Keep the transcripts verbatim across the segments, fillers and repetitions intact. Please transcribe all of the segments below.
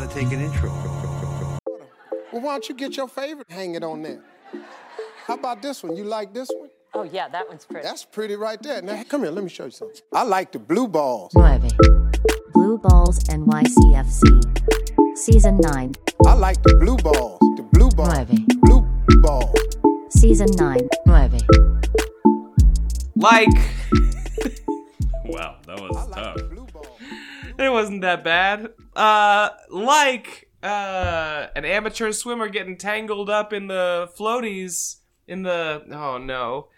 to take an intro. Well, why don't you get your favorite, hang it on there? How about this one? You like this one? Oh, yeah, that one's pretty. That's pretty right there. Now, come here, let me show you something. I like the blue balls. Nueve. Blue Balls N Y C F C. Season nine. I like the blue balls. The blue balls. Nueve. Blue balls. Season nine. Nueve. Like... Wow, that was I like tough. the blue balls. It wasn't that bad. Uh, like uh, an amateur swimmer getting tangled up in the floaties in the... Oh, no.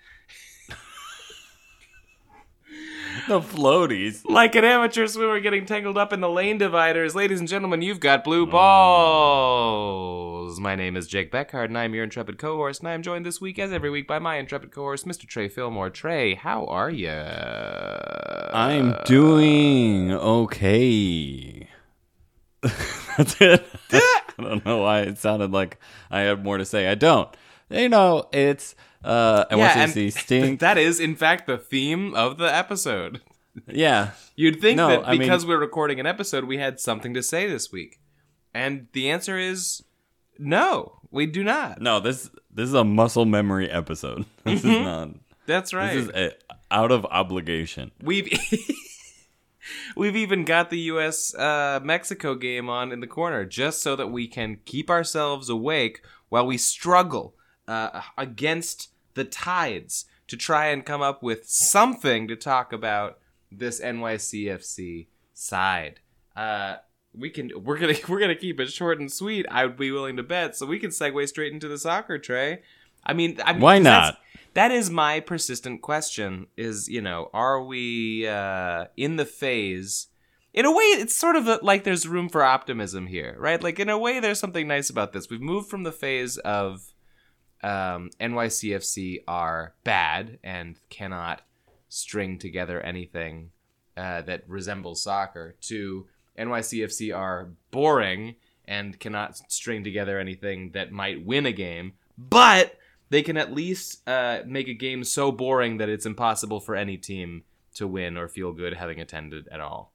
The floaties. Like an amateur swimmer getting tangled up in the lane dividers. Ladies and gentlemen, you've got blue balls. My name is Jake Beckhard, and I'm your intrepid co-host, and I am joined this week, as every week, by my intrepid co-host, Mister Trey Fillmore. Trey, how are you? I'm doing okay. That's it. I don't know why it sounded like I had more to say. I don't. You know, it's uh, I Yeah, want to and see stink. that is, in fact, the theme of the episode. Yeah. You'd think No, that I because mean- we're recording an episode, we had something to say this week. And the answer is no, we do not. No, this this is a muscle memory episode. This is not. That's right. This is a, out of obligation. We've we've even got the U S uh, Mexico game on in the corner just so that we can keep ourselves awake while we struggle uh, against the tides to try and come up with something to talk about this N Y C F C side. Uh, we can we're gonna we're gonna keep it short and sweet. I would be willing to bet, so we can segue straight into the soccer, Trey. I mean, I mean Why 'cause not? that's- That is my persistent question. Is you know, are we uh, in the phase? In a way, it's sort of a, like there's room for optimism here, right? Like in a way, there's something nice about this. We've moved from the phase of um, N Y C F C are bad and cannot string together anything uh, that resembles soccer to N Y C F C are boring and cannot string together anything that might win a game, but they can at least uh, make a game so boring that it's impossible for any team to win or feel good having attended at all.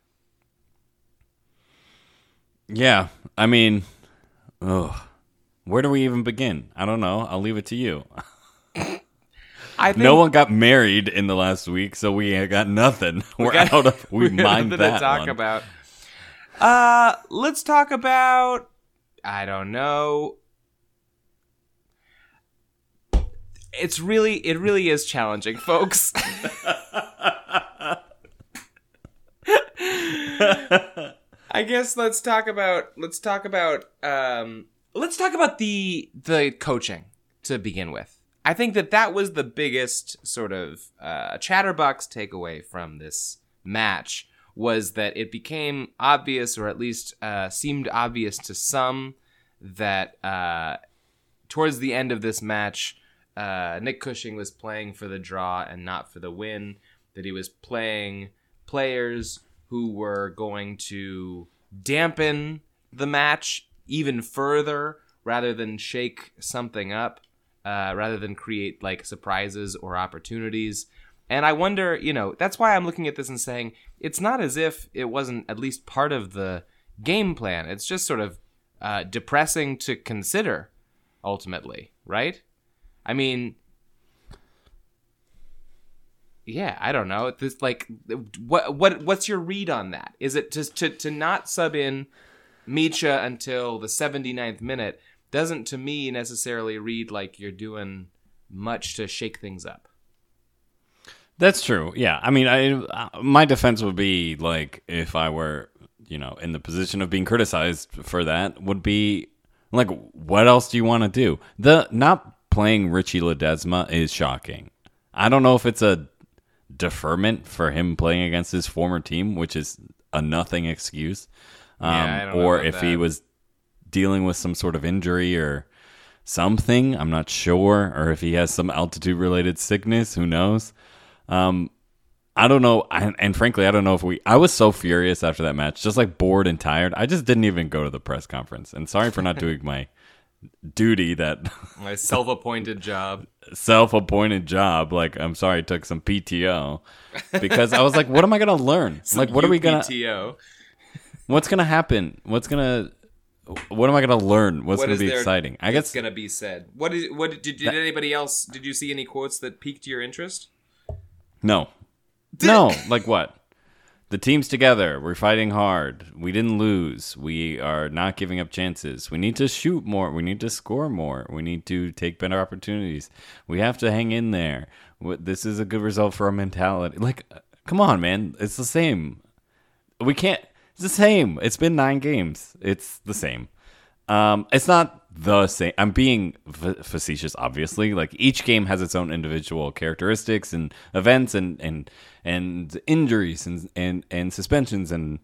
Yeah, I mean, ugh. Where do we even begin? I don't know. I'll leave it to you. I think No one got married in the last week, so we got nothing. We're got- out of. We we have mind nothing that to talk one. about. Uh, let's talk about. I don't know. It's really, it really is challenging, folks. I guess let's talk about let's talk about um, let's talk about the the coaching to begin with. I think that that was the biggest sort of uh, chatterbox takeaway from this match was that it became obvious, or at least uh, seemed obvious to some, that uh, towards the end of this match, uh, Nick Cushing was playing for the draw and not for the win. That he was playing players who were going to dampen the match even further rather than shake something up, uh, rather than create like surprises or opportunities. And I wonder, you know, that's why I'm looking at this and saying it's not as if it wasn't at least part of the game plan. It's just sort of uh, depressing to consider ultimately, right? I mean, yeah, I don't know. This like, what what what's your read on that? Is it just to to not sub in Micha until the seventy-ninth minute doesn't to me necessarily read like you're doing much to shake things up. That's true. Yeah. I mean, I uh, my defense would be like if I were, you know, in the position of being criticized for that would be like, what else do you want to do? The not playing Richie Ledesma is shocking. I don't know if it's a deferment for him playing against his former team, which is a nothing excuse, um, Yeah, I don't know or about if he that. was dealing with some sort of injury or something. I'm not sure, or if he has some altitude-related sickness. Who knows? Um, I don't know, and, and frankly, I don't know if we. I was so furious after that match, just like bored and tired. I just didn't even go to the press conference. And sorry for not doing my duty, that My self-appointed job. self-appointed job. Like, I'm sorry, I took some P T O because I was like, what am I gonna learn? Like, what are we gonna? P T O. What's gonna happen? What's gonna? What am I gonna learn? What's What gonna is be there exciting? I that's guess gonna be said. What is what did, did, did anybody else? Did you see any quotes that piqued your interest? no, no. Like what? The team's together. We're fighting hard. We didn't lose. We are not giving up chances. We need to shoot more. We need to score more. We need to take better opportunities. We have to hang in there. This is a good result for our mentality. Like, come on, man. It's the same. We can't. It's the same. It's been nine games. It's the same. Um, it's not the same. I'm being f- facetious, obviously. Like each game has its own individual characteristics and events and and and injuries and and, and suspensions and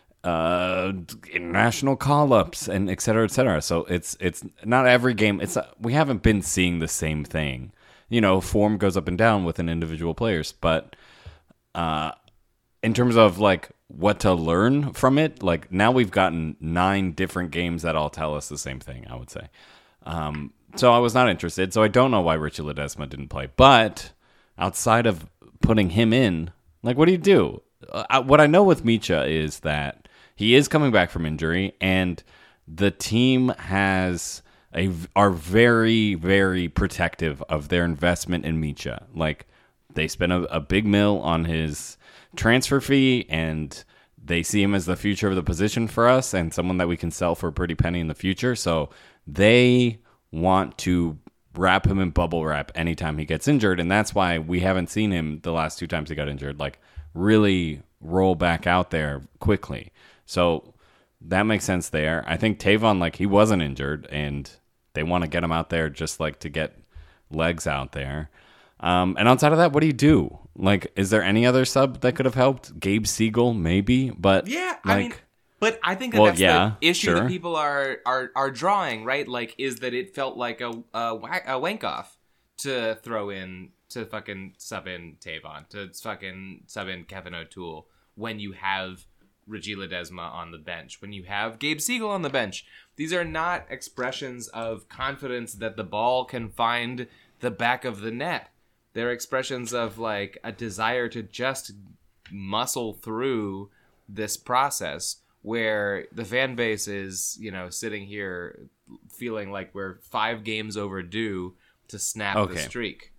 uh, international call-ups and et cetera, et cetera. So it's it's not every game. It's not, we haven't been seeing the same thing. You know, form goes up and down within individual players, but uh, in terms of like what to learn from it, like now we've gotten nine different games that all tell us the same thing, I would say. Um, so I was not interested. So I don't know why Richie Ledesma didn't play. But outside of putting him in, like, what do you do? Uh, what I know with Micha is that he is coming back from injury, and the team has a are very, very protective of their investment in Micha. Like, they spent a, a big mill on his transfer fee, and they see him as the future of the position for us and someone that we can sell for a pretty penny in the future. So they want to wrap him in bubble wrap anytime he gets injured, and that's why we haven't seen him the last two times he got injured like really roll back out there quickly. So that makes sense there. I think Tavon, like, he wasn't injured, and they want to get him out there just like to get legs out there. Um, and outside of that, what do you do? Like, is there any other sub that could have helped? Gabe Siegel, maybe, but Yeah, like, I mean, but I think that well, that's yeah, the issue sure. that people are, are are drawing, right? Like, is that it felt like a a, whack- a wank off to throw in to fucking sub in Tavon, to fucking sub in Kevin O'Toole when you have Reggie Ledesma on the bench, when you have Gabe Siegel on the bench. These are not expressions of confidence that the ball can find the back of the net. They're expressions of like a desire to just muscle through this process where the fan base is, you know, sitting here feeling like we're five games overdue to snap Okay. the streak.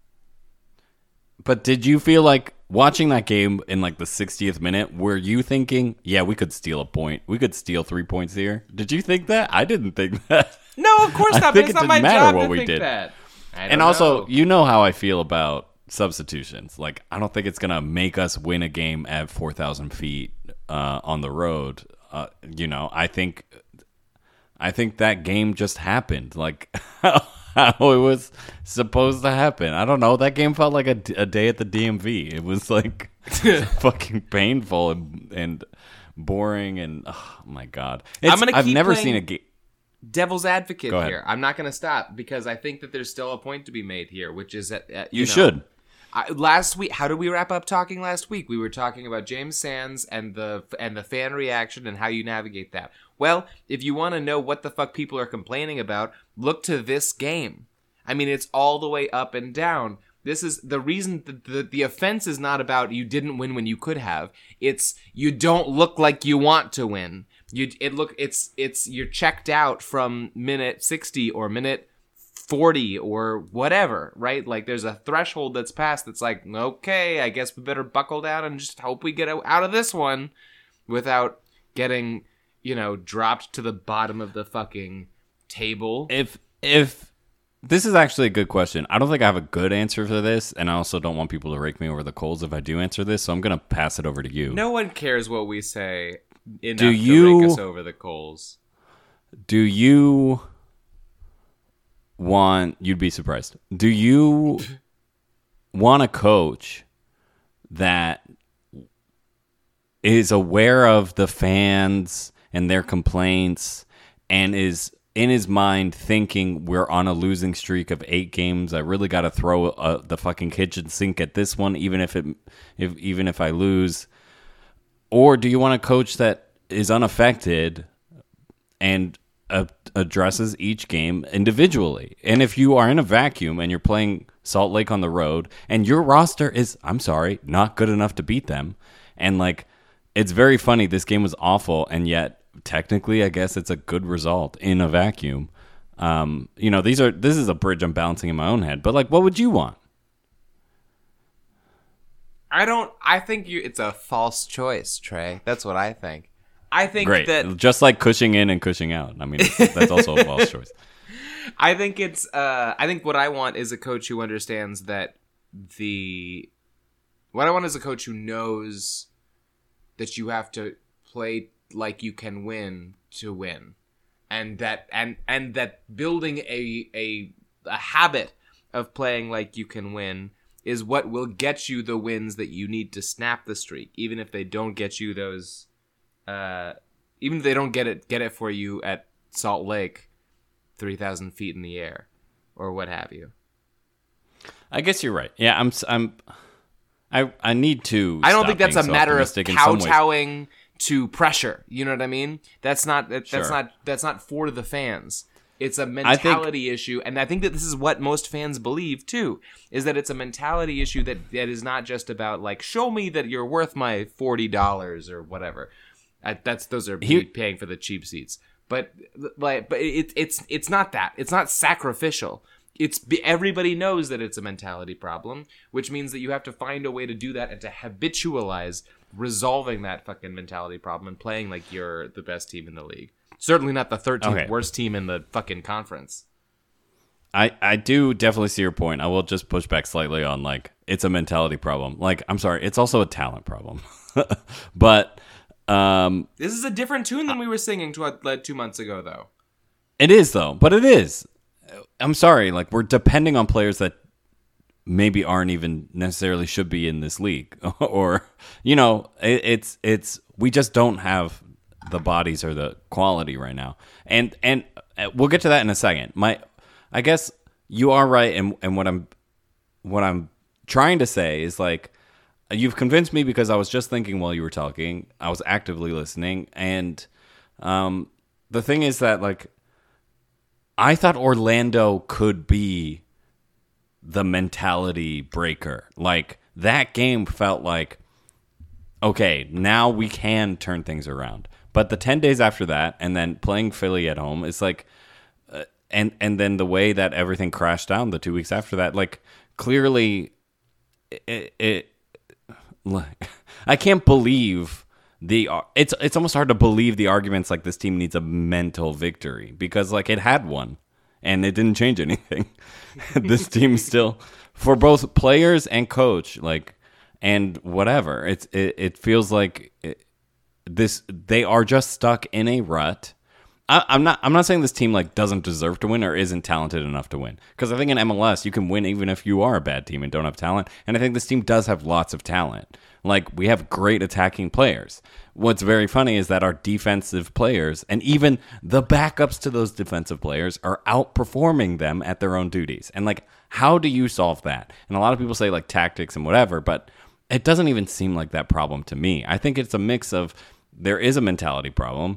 But did you feel like watching that game in like the sixtieth minute, were you thinking, yeah, we could steal a point. We could steal three points here. Did you think that? I didn't think that. No, of course I not. But think it's it not my didn't matter job what to we think did. that. I don't And also, know. you know how I feel about substitutions. Like, I don't think it's going to make us win a game at four thousand feet uh, on the road. Uh, you know, I think I think that game just happened. Like, how it was supposed to happen. I don't know. That game felt like a, a day at the D M V. It was, like, fucking painful and, and boring. And, oh, my God. It's, I'm gonna I've keep never playing- seen a game. devil's advocate Go ahead. here. I'm not going to stop because I think that there's still a point to be made here, which is that uh, You know, should. I, last week, how did we wrap up talking last week? We were talking about James Sands and the and the fan reaction and how you navigate that. Well, if you want to know what the fuck people are complaining about, look to this game. I mean, it's all the way up and down. This is the reason that the, the offense is not about you didn't win when you could have. It's you don't look like you want to win. You it look it's it's you're checked out from minute sixty or minute forty or whatever, right? Like there's a threshold that's passed that's like, okay, I guess we better buckle down and just hope we get out of this one without getting, you know, dropped to the bottom of the fucking table. If if this is actually a good question. I don't think I have a good answer for this, and I also don't want people to rake me over the coals if I do answer this, so I'm going to pass it over to you. No one cares what we say enough Do to you- rake us over the coals. Do you want, you'd be surprised, do you want a coach that is aware of the fans and their complaints and is in his mind thinking we're on a losing streak of eight games, I really got to throw uh, the fucking kitchen sink at this one, even if it, if even if I lose? Or do you want a coach that is unaffected and uh, addresses each game individually? And if you are in a vacuum and you're playing Salt Lake on the road and your roster is, I'm sorry, not good enough to beat them, and like, it's very funny, this game was awful, and yet technically, I guess it's a good result in a vacuum. Um, you know, these are this is a bridge I'm balancing in my own head. But like, what would you want? I don't. I think you. It's a false choice, Trey. That's what I think. I think Great, that just like Cushing in and Cushing out. I mean, it's, that's also a false choice. I think it's. Uh, I think what I want is a coach who understands that the. What I want is a coach who knows that you have to play like you can win to win, and that and and that building a a a habit of playing like you can win is what will get you the wins that you need to snap the streak, even if they don't get you those, uh, even if they don't get it get it for you at Salt Lake, three thousand feet in the air, or what have you. I guess you're right. Yeah, I'm. I'm. I I need to. I don't stop think that's being a so matter of optimistic in some ways. kowtowing to pressure. You know what I mean? That's not. That, that's Sure. not. That's not for the fans. It's a mentality issue, and I think that this is what most fans believe too. Is that it's a mentality issue that that is not just about like show me that you're worth my forty dollars or whatever. I, that's those are He- paying for the cheap seats. But like, but it, it's it's not that. It's not sacrificial. It's everybody knows that it's a mentality problem, which means that you have to find a way to do that and to habitualize resolving that fucking mentality problem and playing like you're the best team in the league. Certainly not the thirteenth Okay. worst team in the fucking conference. I, I do definitely see your point. I will just push back slightly on like it's a mentality problem. Like I'm sorry, it's also a talent problem. But um, This is a different tune than we were singing two, like, two months ago, though. it is though. But it is. I'm sorry. Like we're depending on players that maybe aren't even necessarily should be in this league, or you know, it, it's it's we just don't have the bodies or the quality right now. And and we'll get to that in a second. My I guess you are right, and and what I'm what I'm trying to say is like you've convinced me because I was just thinking while you were talking. I was actively listening, and um, the thing is that like I thought Orlando could be the mentality breaker. Like that game felt like okay, now we can turn things around. But the ten days after that, and then playing Philly at home, it's like, uh, and and then the way that everything crashed down the two weeks after that, like clearly, it, it like, I can't believe the. It's it's almost hard to believe the arguments like this team needs a mental victory because like it had one, and it didn't change anything. This team still, for both players and coach, like and whatever, it's it, it feels like. It, This they are just stuck in a rut. I, I'm not. I'm not saying this team like doesn't deserve to win or isn't talented enough to win. Because I think in M L S you can win even if you are a bad team and don't have talent. And I think this team does have lots of talent. Like we have great attacking players. What's very funny is that our defensive players and even the backups to those defensive players are outperforming them at their own duties. And like, how do you solve that? And a lot of people say like tactics and whatever, but it doesn't even seem like that problem to me. I think it's a mix of there is a mentality problem.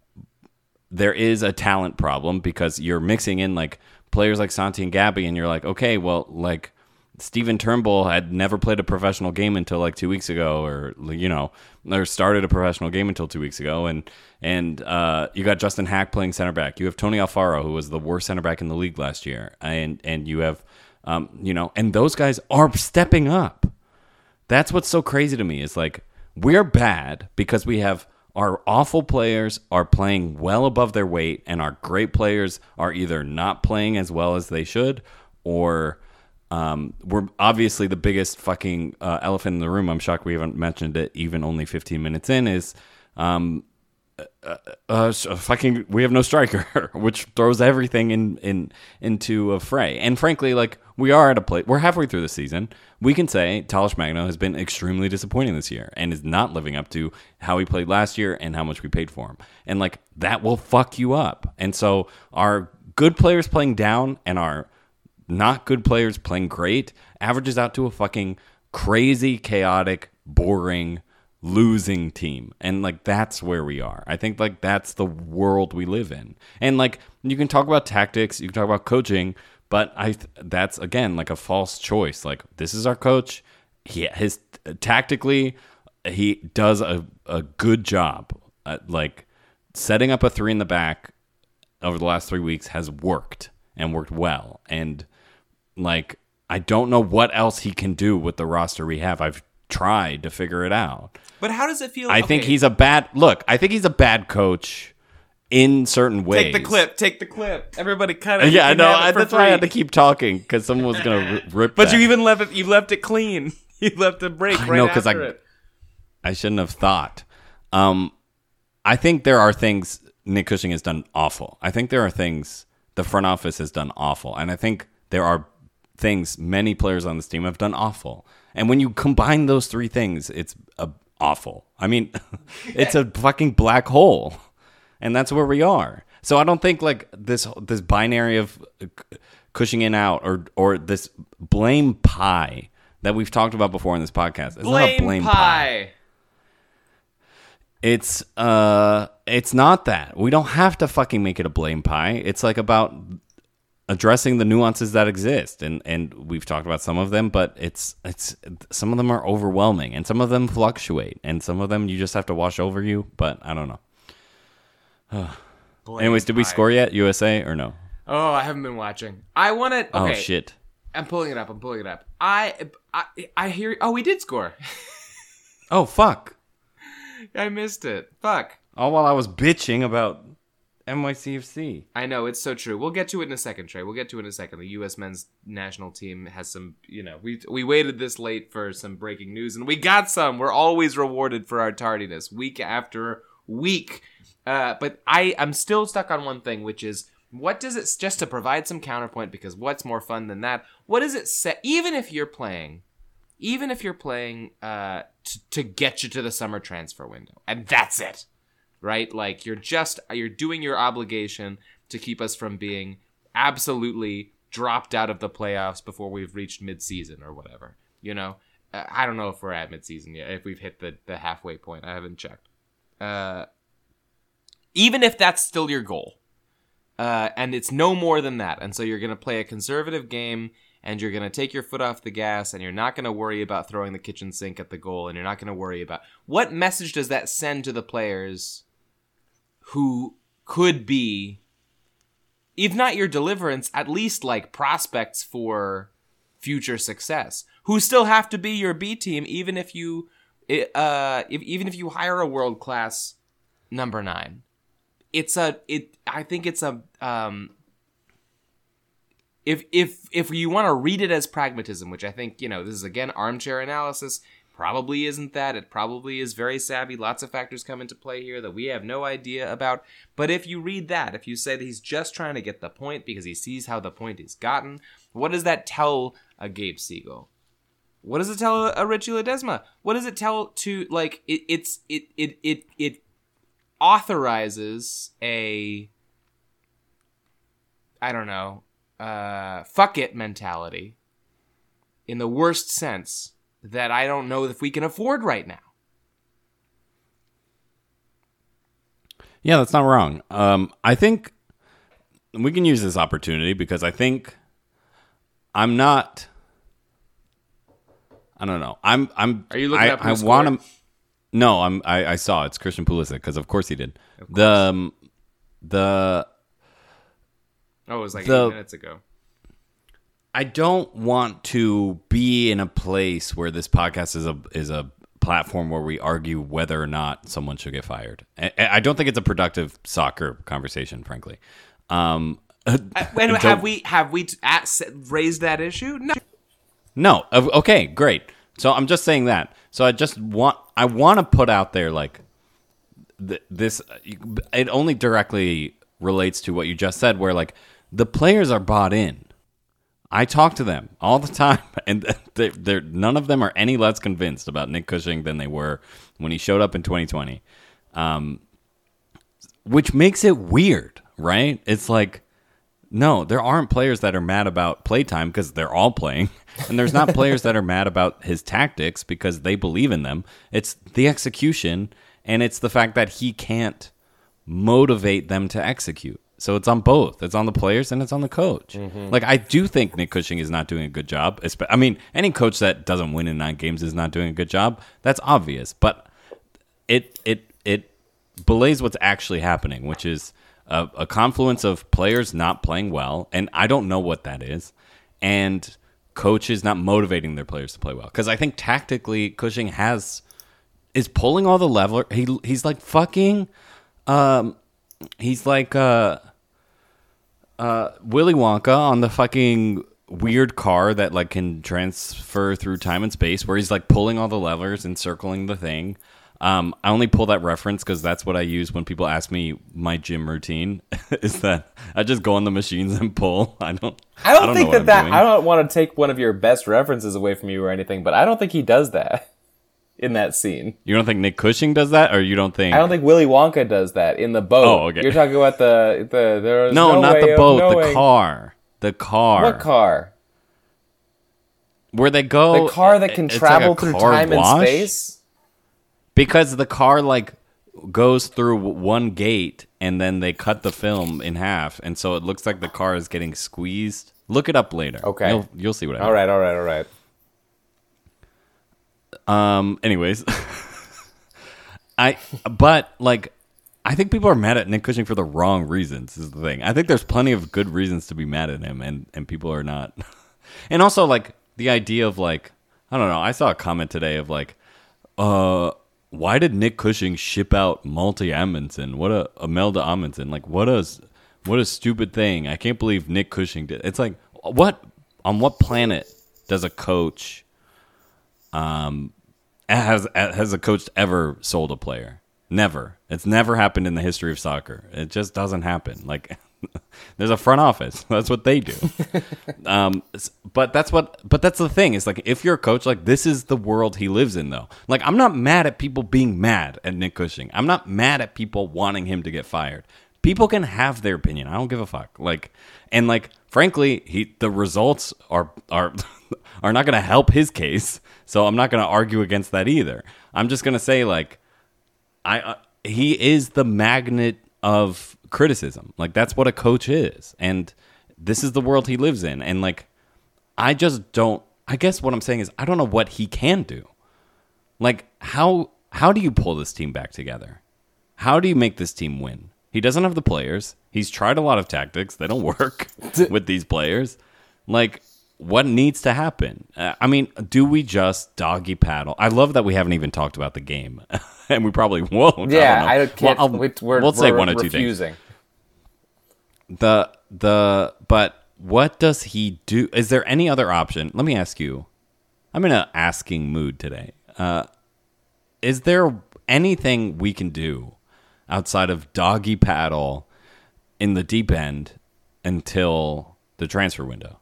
There is a talent problem because you're mixing in like players like Santi and Gabby and you're like, okay, well, like Steven Turnbull had never played a professional game until like two weeks ago or, you know, or started a professional game until two weeks ago. And, and uh, you got Justin Hack playing center back. You have Tony Alfaro, who was the worst center back in the league last year. And, and you have, um, you know, and those guys are stepping up. That's what's so crazy to me is like we're bad because we have our awful players are playing well above their weight and our great players are either not playing as well as they should or um, we're obviously the biggest fucking uh, elephant in the room. I'm shocked we haven't mentioned it even only fifteen minutes in is um, uh, uh, fucking we have no striker, which throws everything in, in into a fray. And frankly, like we are at a place, we're halfway through the season. We can say Talish Magno has been extremely disappointing this year and is not living up to how he played last year and how much we paid for him. And like that will fuck you up. And so our good players playing down and our not good players playing great averages out to a fucking crazy, chaotic, boring, losing team. And like that's where we are. I think like that's the world we live in. And like you can talk about tactics, you can talk about coaching, but I th- that's again like a false choice. Like this is our coach. He his tactically he does a, a good job at like setting up a three in the back over the last three weeks has worked and worked well. And like, I don't know what else he can do with the roster we have. I've tried to figure it out. But how does it feel? I okay. think he's a bad look. I think he's a bad coach in certain ways. Take the clip. Take the clip. Everybody cut it. Yeah, I know. I, It that's why I had to keep talking because someone was gonna r- rip. But that. you even left it. You left it clean. You left a break I right know, 'cause after I- it. I shouldn't have thought. Um, I think there are things Nick Cushing has done awful. I think there are things the front office has done awful, and I think there are things many players on this team have done awful. And when you combine those three things, it's uh, awful. I mean, it's a fucking black hole, and that's where we are. So I don't think like this this binary of Cushing in out or or this blame pie that we've talked about before in this podcast. It's Blame, not a blame pie. pie. It's uh it's not that. We don't have to fucking make it a blame pie. It's like about addressing the nuances that exist, and and we've talked about some of them, but it's it's some of them are overwhelming and some of them fluctuate and some of them you just have to wash over you, but I don't know. Anyways, did we pie. score yet, U S A or no? Oh, I haven't been watching. I want to. Okay. Oh shit. I'm pulling it up. I'm pulling it up. I I I hear. Oh, we did score. Oh fuck. I missed it. Fuck. All while I was bitching about N Y C F C. I know, it's so true. We'll get to it in a second, Trey. We'll get to it in a second. The U S men's national team has some, you know, we we waited this late for some breaking news, and we got some. We're always rewarded for our tardiness, week after week. Uh, but I, I'm still stuck on one thing, which is, what does it, just to provide some counterpoint, because what's more fun than that? What does it say, even if you're playing, even if you're playing uh, t- to get you to the summer transfer window, and that's it. Right? Like, you're just, you're doing your obligation to keep us from being absolutely dropped out of the playoffs before we've reached midseason or whatever. You know? Uh, I don't know if we're at midseason yet, if we've hit the, the halfway point. I haven't checked. Uh, even if that's still your goal, uh, and it's no more than that, and so you're going to play a conservative game, and you're going to take your foot off the gas, and you're not going to worry about throwing the kitchen sink at the goal, and you're not going to worry about... What message does that send to the players who could be, if not your deliverance, at least like prospects for future success, who still have to be your B team, even if you, uh, if, even if you hire a world class number nine? It's a, it. I think it's a, um, if if if you want to read it as pragmatism, which I think, you know, this is again armchair analysis. Probably isn't that. It probably is very savvy. Lots of factors come into play here that we have no idea about. But if you read that, if you say that he's just trying to get the point because he sees how the point is gotten, what does that tell a Gabe Siegel? What does it tell a Richie Ledesma? What does it tell to, like, it, it's it it it it authorizes a, I don't know, uh, fuck it mentality in the worst sense that I don't know if we can afford right now. Yeah, that's not wrong. Um, I think we can use this opportunity because I think I'm not. I don't know. I'm. I'm. Are you looking I, up who I scored? want to. No, I'm. I, I saw it's Christian Pulisic because of course he did. The um, the. Oh, it was like The- eight minutes ago. I don't want to be in a place where this podcast is a is a platform where we argue whether or not someone should get fired. I, I don't think it's a productive soccer conversation, frankly. Um, And don't- have we have we t- at, raised that issue? No. No. of- Okay, great. So I'm just saying that. So I just want I want to put out there like th- this. It only directly relates to what you just said, where like the players are bought in. I talk to them all the time, and they're, they're, none of them are any less convinced about Nick Cushing than they were when he showed up in twenty twenty, um, which makes it weird, right? It's like, no, there aren't players that are mad about playtime because they're all playing, and there's not players that are mad about his tactics because they believe in them. It's the execution, and it's the fact that he can't motivate them to execute. So it's on both. It's on the players and it's on the coach. Mm-hmm. Like, I do think Nick Cushing is not doing a good job. I mean, any coach that doesn't win in nine games is not doing a good job. That's obvious. But it it it belays what's actually happening, which is a, a confluence of players not playing well, and I don't know what that is, and coaches not motivating their players to play well. Because I think tactically, Cushing has is pulling all the lever. He he's like fucking, um, he's like uh, uh, Willy Wonka on the fucking weird car that like can transfer through time and space, where he's like pulling all the levers and circling the thing. Um, I only pull that reference because that's what I use when people ask me my gym routine. Is that I just go on the machines and pull. I don't. I don't, I don't think know that what that I'm doing. I don't want to take one of your best references away from you or anything, but I don't think he does that in that scene. You don't think Nick Cushing does that, or you don't think? I don't think Willy Wonka does that in the boat. Oh, okay. You're talking about the the there's No, no not way the of boat. The knowing- car. The car. What car? Where they go. The car that can it's travel like a through car time wash? and space. Because the car like goes through one gate and then they cut the film in half, and so it looks like the car is getting squeezed. Look it up later. Okay. You'll, you'll see what I mean. All right, all right, all right. Um. Anyways, I but like I think people are mad at Nick Cushing for the wrong reasons. Is the thing. I think there's plenty of good reasons to be mad at him, and and people are not. And also like the idea of like I don't know. I saw a comment today of like, uh, why did Nick Cushing ship out Malte Amundsen? What a Imelda Amundsen. Like what a what a stupid thing. I can't believe Nick Cushing did. It's like what on what planet does a coach um has has a coach ever sold a player? Never. It's never happened in the history of soccer. It just doesn't happen. Like there's a front office. That's what they do. um but that's what but that's the thing. Is like if you're a coach, like this is the world he lives in though. Like I'm not mad at people being mad at Nick Cushing. I'm not mad at people wanting him to get fired. People can have their opinion. I don't give a fuck. Like and like frankly, he the results are are are not going to help his case. So I'm not going to argue against that either. I'm just going to say like I uh, he is the magnet of criticism. Like that's what a coach is. And this is the world he lives in. And like I just don't I guess what I'm saying is I don't know what he can do. Like how how do you pull this team back together? How do you make this team win? He doesn't have the players. He's tried a lot of tactics. They don't work with these players. Like what needs to happen? Uh, I mean, do we just doggy paddle? I love that we haven't even talked about the game, and we probably won't. Yeah, I, I, don't know. can't. Well, I'll- we- we're, we'll say we're one or two refusing. things. The the but what does he do? Is there any other option? Let me ask you. I'm in an asking mood today. Uh, is there anything we can do outside of doggy paddle in the deep end until the transfer window?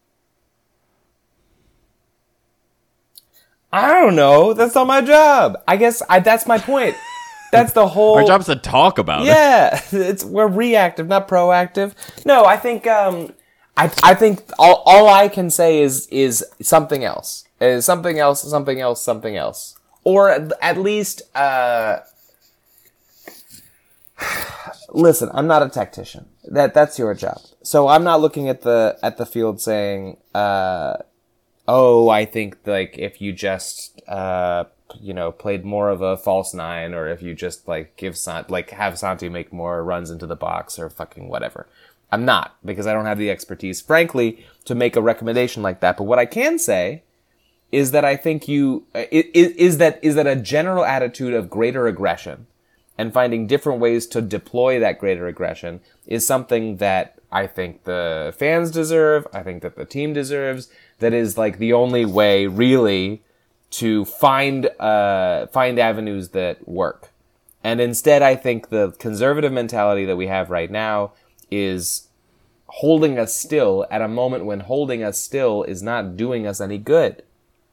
I don't know. That's not my job. I guess I, that's my point. That's the whole. Our job's to talk about it. Yeah, it's we're reactive, not proactive. No, I think um, I I think all all I can say is is something else, is something else, something else, something else, or at, at least uh. Listen, I'm not a tactician. That that's your job. So I'm not looking at the at the field saying, uh, oh, I think like if you just uh, you know played more of a false nine, or if you just like give Sant like have Santi make more runs into the box or fucking whatever. I'm not, because I don't have the expertise, frankly, to make a recommendation like that. But what I can say is that I think you is, is that is that a general attitude of greater aggression and finding different ways to deploy that greater aggression is something that I think the fans deserve, I think that the team deserves, that is like the only way really to find uh, find avenues that work. And instead, I think the conservative mentality that we have right now is holding us still at a moment when holding us still is not doing us any good.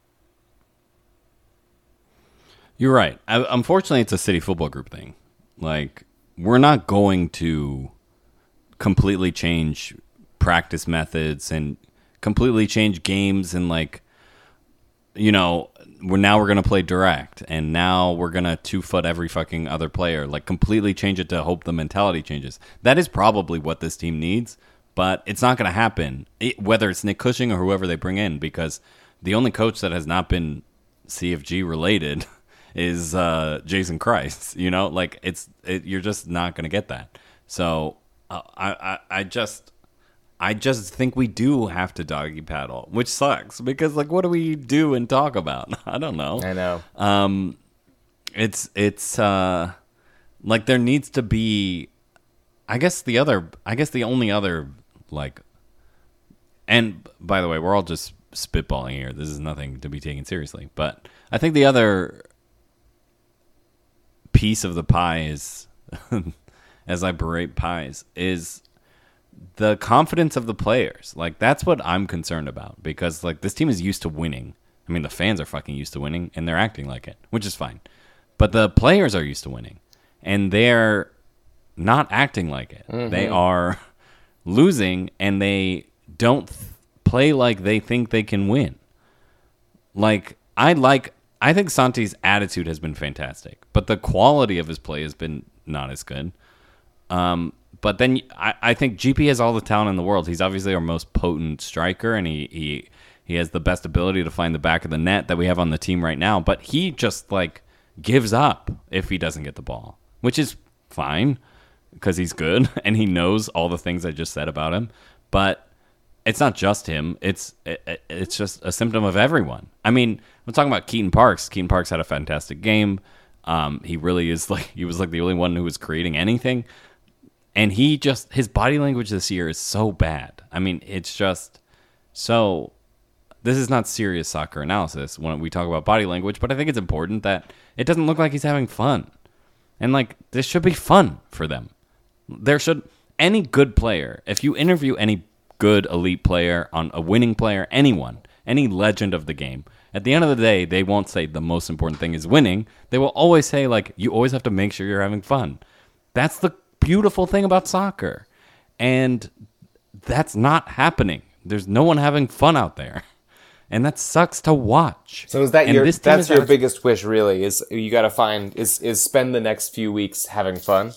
You're right. I, unfortunately, it's a City Football Group thing. Like, we're not going to completely change practice methods and completely change games and, like, you know, we're now we're going to play direct and now we're going to two-foot every fucking other player. Like, completely change it to hope the mentality changes. That is probably what this team needs, but it's not going to happen, it, whether it's Nick Cushing or whoever they bring in, because the only coach that has not been C F G related is uh, Jason Christ. You know, like it's it, you're just not gonna get that. So uh, I, I I just I just think we do have to doggy paddle, which sucks because like what do we do and talk about? I don't know. I know. Um, it's it's uh, like there needs to be. I guess the other. I guess the only other like. And by the way, we're all just spitballing here. This is nothing to be taken seriously. But I think the other piece of the pie is, as I berate pies, is the confidence of the players. Like, that's what I'm concerned about. Because, like, this team is used to winning. I mean, the fans are fucking used to winning, and they're acting like it, which is fine. But the players are used to winning, and they're not acting like it. Mm-hmm. They are losing, and they don't th- play like they think they can win. Like, I like, I think Santi's attitude has been fantastic, but the quality of his play has been not as good. Um, but then I, I think G P has all the talent in the world. He's obviously our most potent striker, and he, he, he has the best ability to find the back of the net that we have on the team right now, but he just, like, gives up if he doesn't get the ball, which is fine because he's good, and he knows all the things I just said about him, but it's not just him. It's it, it's just a symptom of everyone. I mean, I'm talking about Keaton Parks. Keaton Parks had a fantastic game. Um, he really is like he was like the only one who was creating anything, and he just his body language this year is so bad. I mean, it's just so. This is not serious soccer analysis when we talk about body language, but I think it's important that it doesn't look like he's having fun, and like this should be fun for them. There should any good player. If you interview any good elite player, on a winning player, anyone, any legend of the game, at the end of the day, they won't say the most important thing is winning. They will always say, like, you always have to make sure you're having fun. That's the beautiful thing about soccer. And that's not happening. There's no one having fun out there. And that sucks to watch. So is that and your this that's is your out- biggest wish really, is you gotta find is is spend the next few weeks having fun?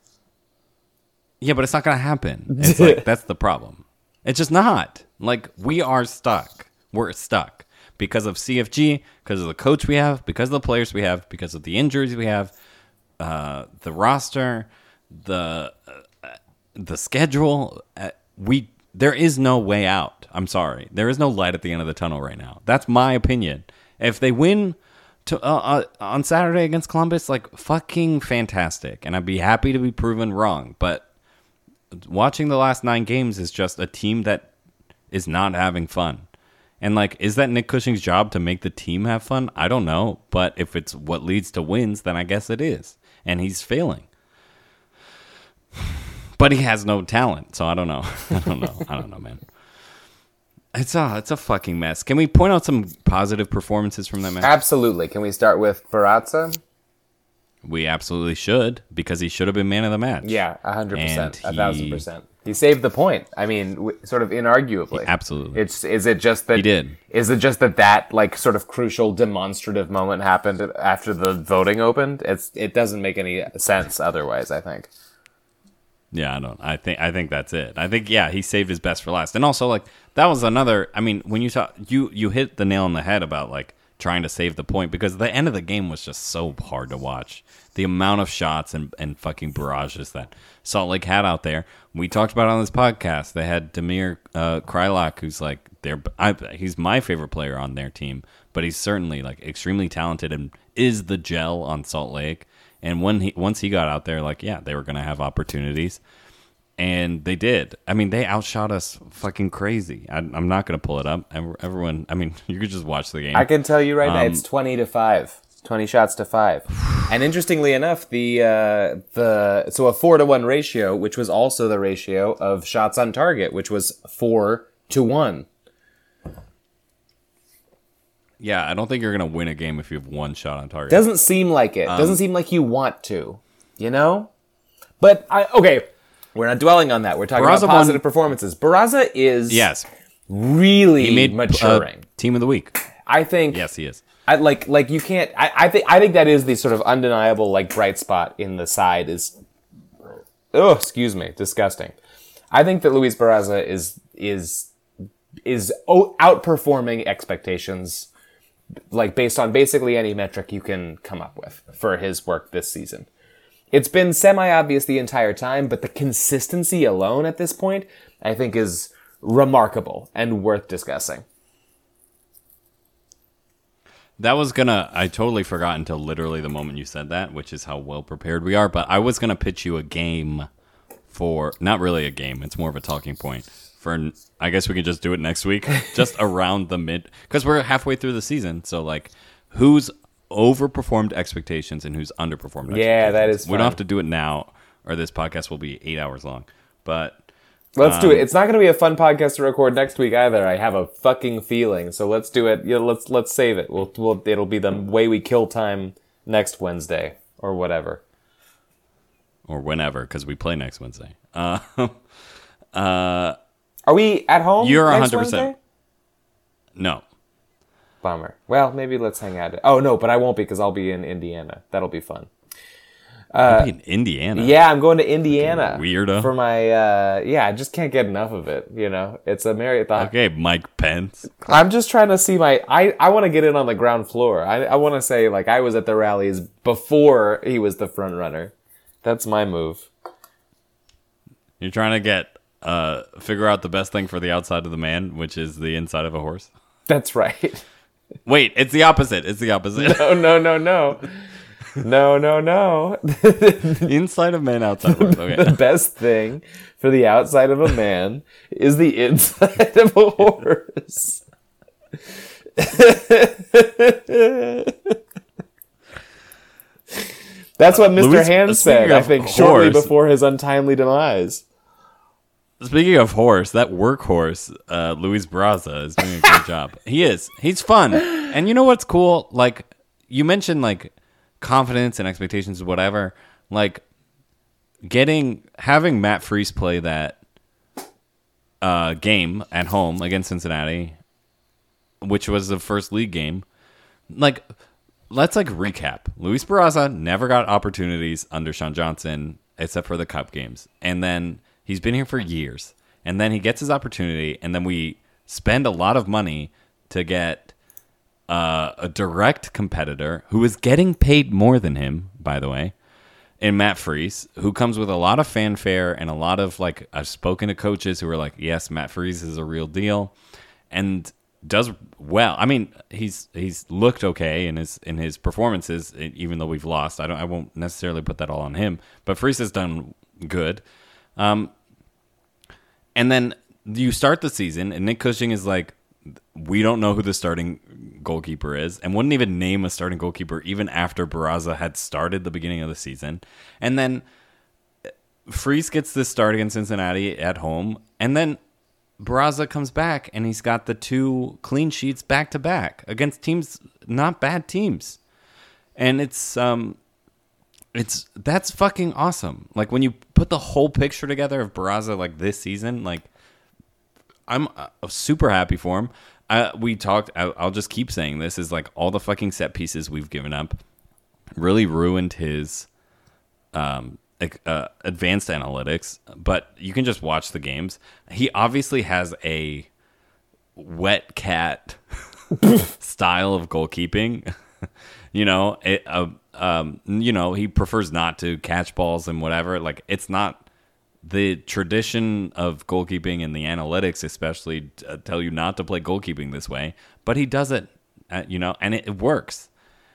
Yeah, but it's not gonna happen. It's like that's the problem. It's just not. Like, we are stuck. We're stuck because of C F G, because of the coach we have, because of the players we have, because of the injuries we have, uh, the roster, the uh, the schedule. Uh, we there is no way out. I'm sorry. There is no light at the end of the tunnel right now. That's my opinion. If they win to uh, uh, on Saturday against Columbus, like, fucking fantastic. And I'd be happy to be proven wrong. But watching the last nine games is just a team that is not having fun. And, like, is that Nick Cushing's job to make the team have fun? I don't know. But if it's what leads to wins, then I guess it is. And he's failing. But he has no talent, so I don't know. I don't know. I don't know, man. It's a, it's a fucking mess. Can we point out some positive performances from that match? Absolutely. Can we start with Barazza? We absolutely should, because he should have been man of the match. Yeah, one hundred percent. And A thousand he- percent. He saved the point. I mean, w- sort of inarguably. He absolutely. It's is it just that He did. Is it just that that like sort of crucial demonstrative moment happened after the voting opened? It's it doesn't make any sense otherwise, I think. Yeah, I don't. I think. I think that's it. I think. Yeah, he saved his best for last. And also, like, that was another. I mean, when you talk, you you hit the nail on the head about like trying to save the point, because the end of the game was just so hard to watch. The amount of shots and and fucking barrages that Salt Lake had out there. We talked about it on this podcast. They had Damir uh, Krylak, who's like their. I, he's my favorite player on their team, but he's certainly like extremely talented and is the gel on Salt Lake. And when he once he got out there, like, yeah, they were going to have opportunities. And they did. I mean, they outshot us fucking crazy. I, I'm not going to pull it up. Ev- Everyone, I mean, you could just watch the game. I can tell you right now, Um, it's twenty to five. twenty shots to five. And interestingly enough, the uh, the so a four to one ratio, which was also the ratio of shots on target, which was four to one. Yeah, I don't think you're going to win a game if you have one shot on target. Doesn't seem like it. Um, Doesn't seem like you want to, you know? But, I okay, we're not dwelling on that. We're talking Barraza about positive won- performances. Barraza is Yes. really He made maturing. Uh, team of the week. I think... Yes, he is. I like like you can't I, I think I think that is the sort of undeniable like bright spot in the side is oh excuse me disgusting. I think that Luis Barraza is is is o- outperforming expectations like based on basically any metric you can come up with for his work this season. It's been semi-obvious the entire time, but the consistency alone at this point, I think, is remarkable and worth discussing. That was gonna, I totally forgot until literally the moment you said that, which is how well prepared we are. But I was gonna pitch you a game for, not really a game, it's more of a talking point. For, I guess we could just do it next week, just around the mid, because we're halfway through the season. So, like, who's overperformed expectations and who's underperformed expectations? Yeah, that is We fun. don't have to do it now, or this podcast will be eight hours long. But Let's um, do it. It's not going to be a fun podcast to record next week either. I have a fucking feeling. So let's do it. Yeah, let's let's save it. We'll, we'll it'll be the way we kill time next Wednesday or whatever. or whenever, because we play next Wednesday. Uh, uh, Are we at home? You're next one hundred percent. Wednesday? No. Bummer. Well, maybe let's hang out. Oh no, but I won't be because I'll be in Indiana. That'll be fun. I'll be in Indiana. Yeah, I'm going to Indiana. Weirdo. For my, uh, yeah, I just can't get enough of it, you know? It's a marathon. Okay, Mike Pence. I'm just trying to see my, I, I want to get in on the ground floor. I, I want to say, like, I was at the rallies before he was the front runner. That's my move. You're trying to get, uh, figure out the best thing for the outside of the man, which is the inside of a horse. That's right. Wait, it's the opposite. It's the opposite. No, no, no, no. No, no, no. Inside of man, outside of horse. Okay. The best thing for the outside of a man is the inside of a horse. That's what Mister Louis- Hand said, speaking I of think, shortly horse- before his untimely demise. Speaking of horse, that workhorse, uh, Luis Barraza, is doing a great job. He is. He's fun. And you know what's cool? Like, you mentioned, like, confidence and expectations or whatever. Like, getting, having Matt Freese play that uh, game at home against Cincinnati, which was the first league game, like, let's, like, recap. Luis Barraza never got opportunities under Sean Johnson except for the Cup games. And then he's been here for years. And then he gets his opportunity, and then we spend a lot of money to get uh, a direct competitor who is getting paid more than him, by the way, in Matt Freese, who comes with a lot of fanfare and a lot of, like, I've spoken to coaches who are like, yes, Matt Freese is a real deal, and does well. I mean, he's he's looked okay in his in his performances, even though we've lost. I don't. I won't necessarily put that all on him, but Freese has done good. Um, and then you start the season, and Nick Cushing is like, we don't know who the starting goalkeeper is, and wouldn't even name a starting goalkeeper even after Barraza had started the beginning of the season. And then Freese gets this start against Cincinnati at home, and then Barraza comes back, and he's got the two clean sheets back to back against teams, not bad teams. And it's um, it's that's fucking awesome. Like, when you put the whole picture together of Barraza, like, this season, like, I'm uh, super happy for him. Uh, we talked, I, I'll just keep saying this, is like all the fucking set pieces we've given up really ruined his um, uh, advanced analytics, but you can just watch the games. He obviously has a wet cat style of goalkeeping. You know, it, uh, um, you know, he prefers not to catch balls and whatever. Like, it's not the tradition of goalkeeping and the analytics, especially, uh, tell you not to play goalkeeping this way. But he does it, uh, you know, and it, it works.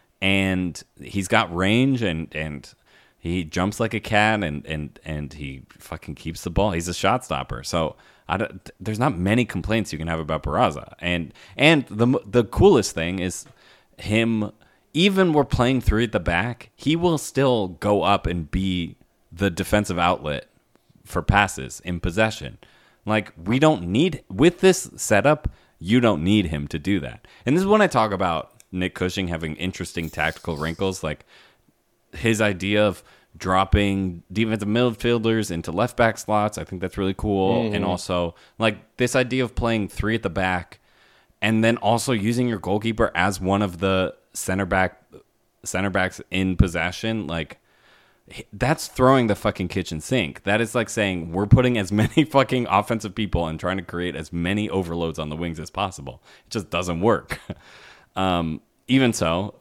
And he's got range, and and he jumps like a cat, and and and he fucking keeps the ball. He's a shot stopper. So I don't, there's not many complaints you can have about Barraza. And and the the coolest thing is him. Even we're playing three at the back, he will still go up and be the defensive outlet for passes in possession. Like, we don't need, with this setup, you don't need him to do that. And this is when I talk about Nick Cushing having interesting tactical wrinkles, like his idea of dropping defensive midfielders into left back slots. I think that's really cool. Mm. And also, like, this idea of playing three at the back and then also using your goalkeeper as one of the center back center backs in possession, like, that's throwing the fucking kitchen sink. That is like saying we're putting as many fucking offensive people and trying to create as many overloads on the wings as possible. It just doesn't work. Um, even so,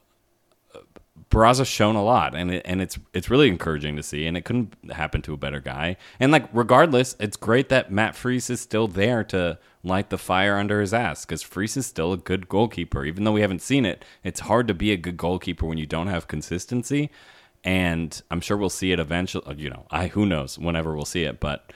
Barraza's shown a lot, and it, and it's it's really encouraging to see, and it couldn't happen to a better guy. And like, regardless, it's great that Matt Freese is still there to light the fire under his ass, because Freese is still a good goalkeeper. Even though we haven't seen it, it's hard to be a good goalkeeper when you don't have consistency. And I'm sure we'll see it eventually. You know, I who knows whenever we'll see it, but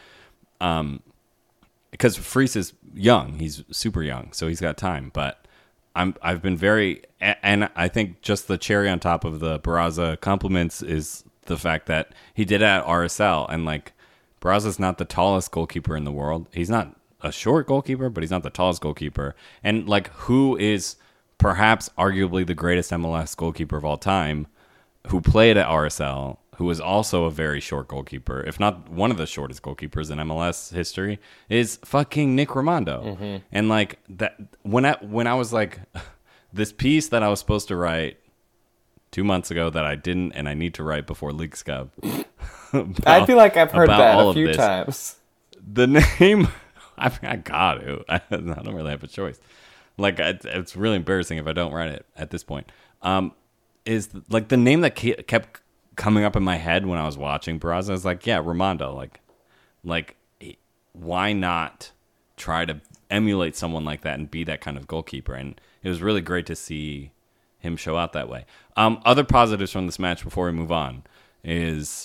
um, because Freese is young, he's super young, so he's got time, but. I'm, I've been very, and I think just the cherry on top of the Barraza compliments is the fact that he did it at R S L, and like Barraza's not the tallest goalkeeper in the world. He's not a short goalkeeper, but he's not the tallest goalkeeper. And like, who is perhaps arguably the greatest M L S goalkeeper of all time, who played at R S L, who is also a very short goalkeeper, if not one of the shortest goalkeepers in M L S history, is fucking Nick Rimando. Mm-hmm. And like that, when I when I was like, this piece that I was supposed to write two months ago that I didn't, and I need to write before Leagues Cup. about, I feel like I've heard that all a few this. times. The name, I mean, I got to. I, I don't really have a choice. Like, it's, it's really embarrassing if I don't write it at this point. Um, is like the name that kept coming up in my head when I was watching Barraza. I was like, yeah, Rimando. Like, like, why not try to emulate someone like that and be that kind of goalkeeper? And it was really great to see him show out that way. Um, other positives from this match before we move on is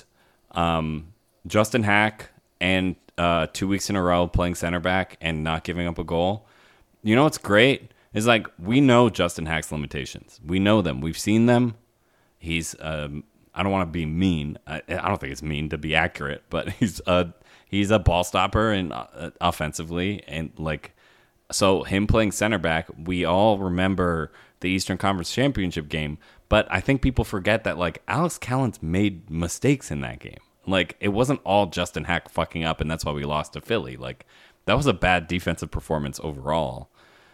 um, Justin Hack and uh, two weeks in a row playing center back and not giving up a goal. You know what's great is like we know Justin Hack's limitations. We know them. We've seen them. He's um, I don't want to be mean. I, I don't think it's mean to be accurate, but he's a he's a ball stopper and uh, offensively, and like so him playing center back. We all remember the Eastern Conference Championship game, but I think people forget that like Alex Callens made mistakes in that game. Like it wasn't all Justin Hack fucking up, and that's why we lost to Philly. Like that was a bad defensive performance overall.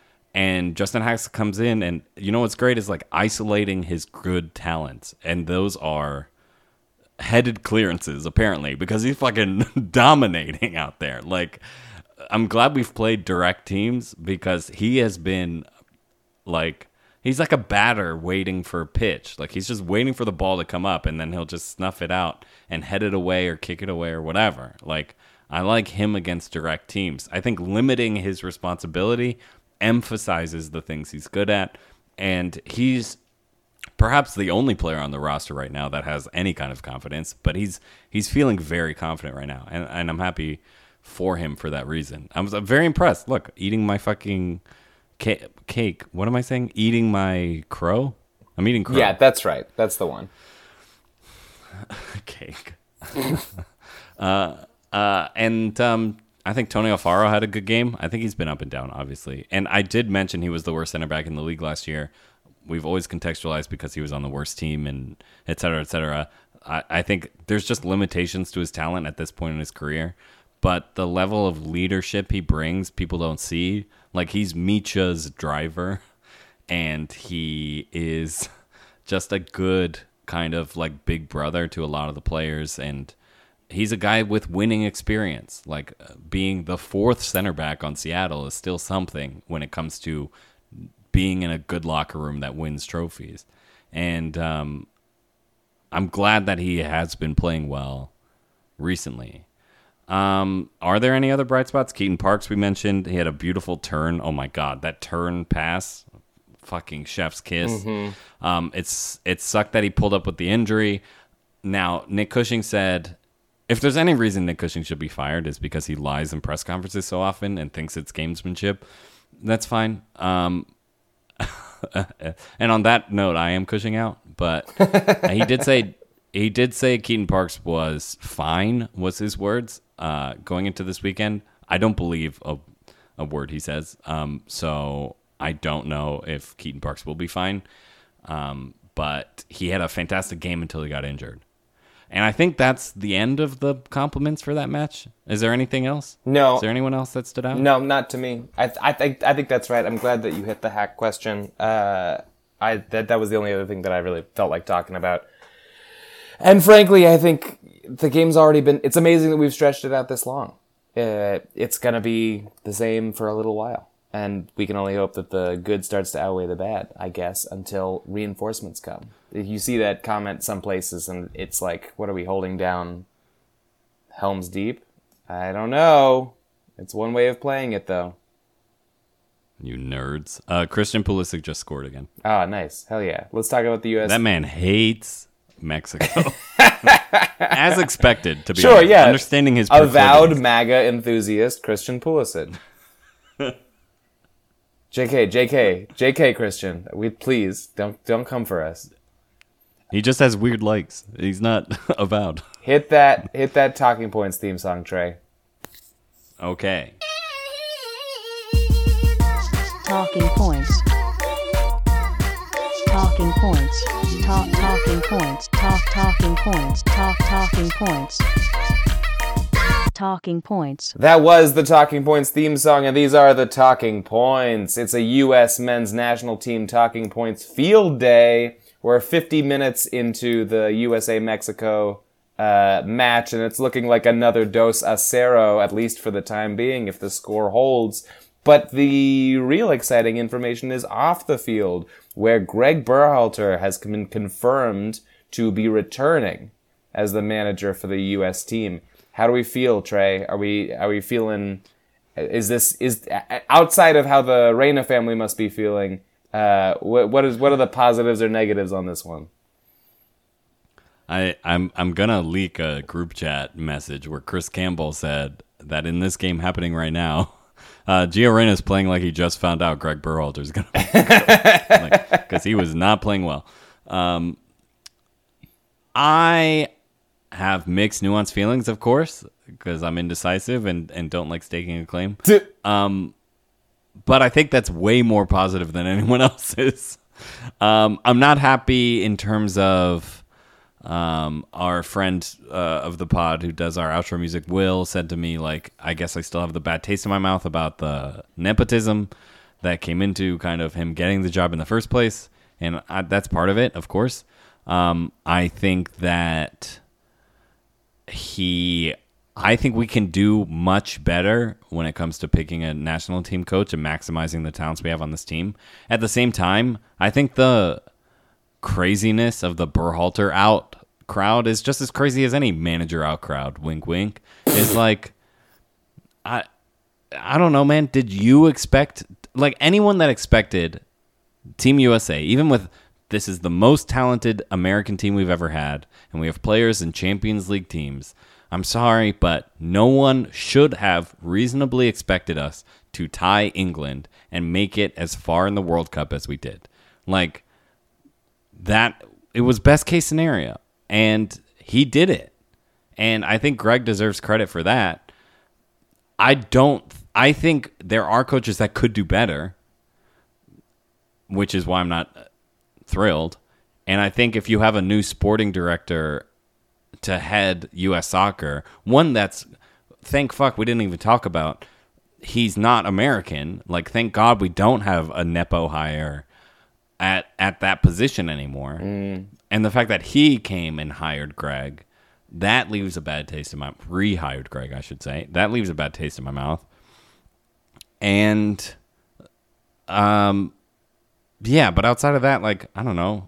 And Justin Hack comes in, and you know what's great is like isolating his good talents, and those are headed clearances apparently because he's fucking dominating out there. Like, I'm glad we've played direct teams because he has been like he's like a batter waiting for a pitch. Like he's just waiting for the ball to come up, and then he'll just snuff it out and head it away or kick it away or whatever. Like I like him against direct teams. I think limiting his responsibility emphasizes the things he's good at, and he's perhaps the only player on the roster right now that has any kind of confidence, but he's he's feeling very confident right now, and, and I'm happy for him for that reason. I was very impressed. Look, eating my fucking ca- cake. What am I saying? Eating my crow? I'm eating crow. Yeah, that's right. That's the one. Cake. uh, uh, and um, I think Tony Alfaro had a good game. I think he's been up and down, obviously. And I did mention he was the worst center back in the league last year. We've always contextualized because he was on the worst team and et cetera, et cetera. I, I think there's just limitations to his talent at this point in his career. But the level of leadership he brings, people don't see. Like, he's Micha's driver, and he is just a good kind of, like, big brother to a lot of the players, and he's a guy with winning experience. Like, being the fourth center back on Seattle is still something when it comes to being in a good locker room that wins trophies. And um, I'm glad that he has been playing well recently. Um, are there any other bright spots? Keaton Parks, we mentioned. He had a beautiful turn. Oh, my God. That turn pass, fucking chef's kiss. Mm-hmm. Um, it's it sucked that he pulled up with the injury. Now, Nick Cushing said, if there's any reason Nick Cushing should be fired, is because he lies in press conferences so often and thinks it's gamesmanship. That's fine. Um, and on that note, I am Cushing out. But he did say he did say Keaton Parks was fine, was his words, uh, going into this weekend. I don't believe a, a word he says. Um, so I don't know if Keaton Parks will be fine. Um, but he had a fantastic game until he got injured. And I think that's the end of the compliments for that match. Is there anything else? No. Is there anyone else that stood out? No, not to me. I th- I think I think that's right. I'm glad that you hit the hack question. Uh, I that that was the only other thing that I really felt like talking about. And frankly, I think the game's already been. It's amazing that we've stretched it out this long. Uh, it's gonna be the same for a little while. And we can only hope that the good starts to outweigh the bad, I guess, until reinforcements come. You see that comment some places, and it's like, what are we holding down Helm's Deep? I don't know. It's one way of playing it, though. You nerds. Uh, Christian Pulisic just scored again. Oh, nice. Hell yeah. Let's talk about the U S. That man hates Mexico. As expected, to be Sure, honest. yeah. Understanding his avowed proclivities. MAGA enthusiast, Christian Pulisic. J K, J K, J K, Christian. We please don't don't come for us. He just has weird likes. He's not avowed. Hit that hit that Talking Points theme song, Trey. Okay. Talking points. Talking points. Talk talking points. Talk talking points. Talk talking points. Talking points. That was the Talking Points theme song, and these are the Talking Points. It's a U S men's national team Talking Points field day. We're fifty minutes into the U S A-Mexico uh, match, and it's looking like another dos a cero, at least for the time being, if the score holds. But the real exciting information is off the field, where Greg Berhalter has been confirmed to be returning as the manager for the U S team. How do we feel, Trey? Are we are we feeling? Is this is outside of how the Reyna family must be feeling? Uh, what what is what are the positives or negatives on this one? I, I'm I'm gonna leak a group chat message where Chris Campbell said that in this game happening right now, uh, Gio Reyna's playing like he just found out Greg Berhalter's gonna because like, he was not playing well. Um, I have mixed, nuanced feelings, of course, because I'm indecisive and, and don't like staking a claim. Um, but I think that's way more positive than anyone else is. Um, I'm not happy in terms of um, our friend uh, of the pod who does our outro music, Will, said to me, like, I guess I still have the bad taste in my mouth about the nepotism that came into kind of him getting the job in the first place. And I, that's part of it, of course. Um, I think that he... I think we can do much better when it comes to picking a national team coach and maximizing the talents we have on this team. At the same time, I think the craziness of the Berhalter out crowd is just as crazy as any manager out crowd. Wink, wink. Is like, I, I don't know, man. Did you expect, like anyone that expected Team U S A, even with this is the most talented American team we've ever had, and we have players in Champions League teams. I'm sorry, but no one should have reasonably expected us to tie England and make it as far in the World Cup as we did. Like, that, it was best case scenario, and he did it. And I think Greg deserves credit for that. I don't, I think there are coaches that could do better, which is why I'm not thrilled. And I think if you have a new sporting director to head U S soccer, one that's, thank fuck we didn't even talk about, he's not American. Like, thank God we don't have a Nepo hire at at that position anymore. Mm. And the fact that he came and hired Greg, that leaves a bad taste in my, rehired Greg, I should say. That leaves a bad taste in my mouth. And, um, yeah, but outside of that, like, I don't know.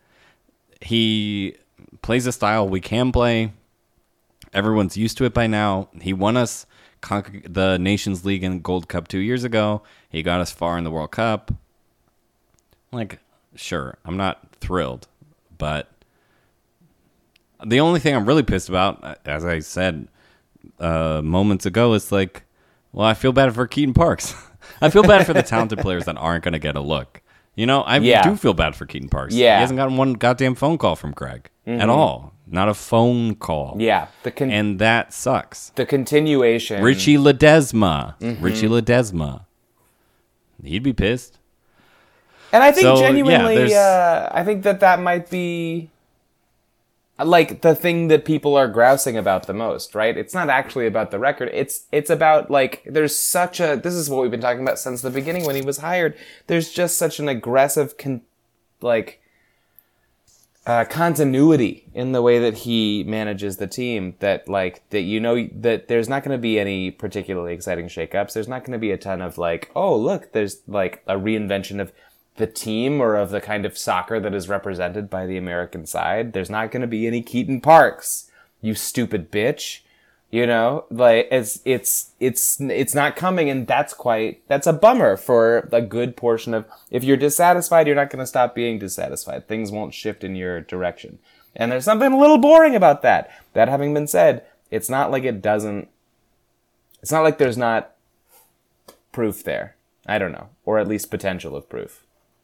He plays a style we can play. Everyone's used to it by now. He won us con- the Nations League and Gold Cup two years ago. He got us far in the World Cup. Like, sure, I'm not thrilled, but the only thing I'm really pissed about, as I said uh, moments ago, is like, well, I feel bad for Keaton Parks. I feel bad for the talented players that aren't going to get a look. You know, I yeah. do feel bad for Keaton Parks. Yeah. He hasn't gotten one goddamn phone call from Greg mm-hmm. at all. Not a phone call. Yeah. The con- and that sucks. The continuation. Richie Ledesma. Mm-hmm. Richie Ledesma. He'd be pissed. And I think so, genuinely, yeah, uh, I think that that might be like the thing that people are grousing about the most, right? It's not actually about the record. It's it's about like there's such a, this is what we've been talking about since the beginning when he was hired. There's just such an aggressive, con- like uh, continuity in the way that he manages the team. That like that you know that there's not going to be any particularly exciting shakeups. There's not going to be a ton of like, oh look, there's like a reinvention of the team or of the kind of soccer that is represented by the American side. There's not going to be any Keaton Parks, you stupid bitch. You know, like it's it's it's it's not coming, and that's quite that's a bummer for a good portion of. If you're dissatisfied, you're not going to stop being dissatisfied. Things won't shift in your direction, and there's something a little boring about that. That having been said, it's not like it doesn't. It's not like there's not proof there. I don't know, or at least potential of proof.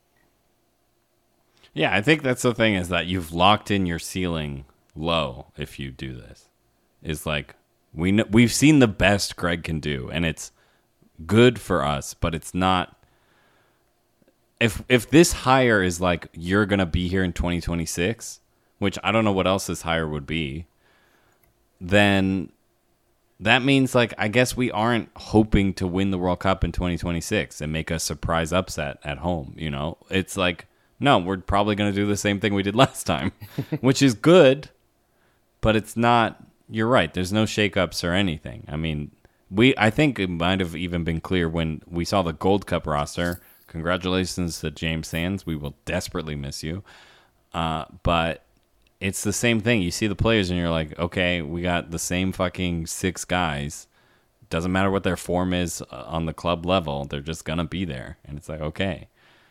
Yeah, I think that's the thing is that you've locked in your ceiling low if you do this. Is like. We know, we've seen the best Greg can do, and it's good for us, but it's not. If if this hire is like, you're going to be here in twenty twenty-six, which I don't know what else this hire would be, then that means, like, I guess we aren't hoping to win the World Cup in twenty twenty-six and make a surprise upset at home, you know? It's like, no, we're probably going to do the same thing we did last time, which is good, but it's not. You're right. There's no shakeups or anything. I mean, we. I think it might have even been clear when we saw the Gold Cup roster. Congratulations to James Sands. We will desperately miss you. Uh, but it's the same thing. You see the players and you're like, okay, we got the same fucking six guys. Doesn't matter what their form is on the club level. They're just going to be there. And it's like, okay.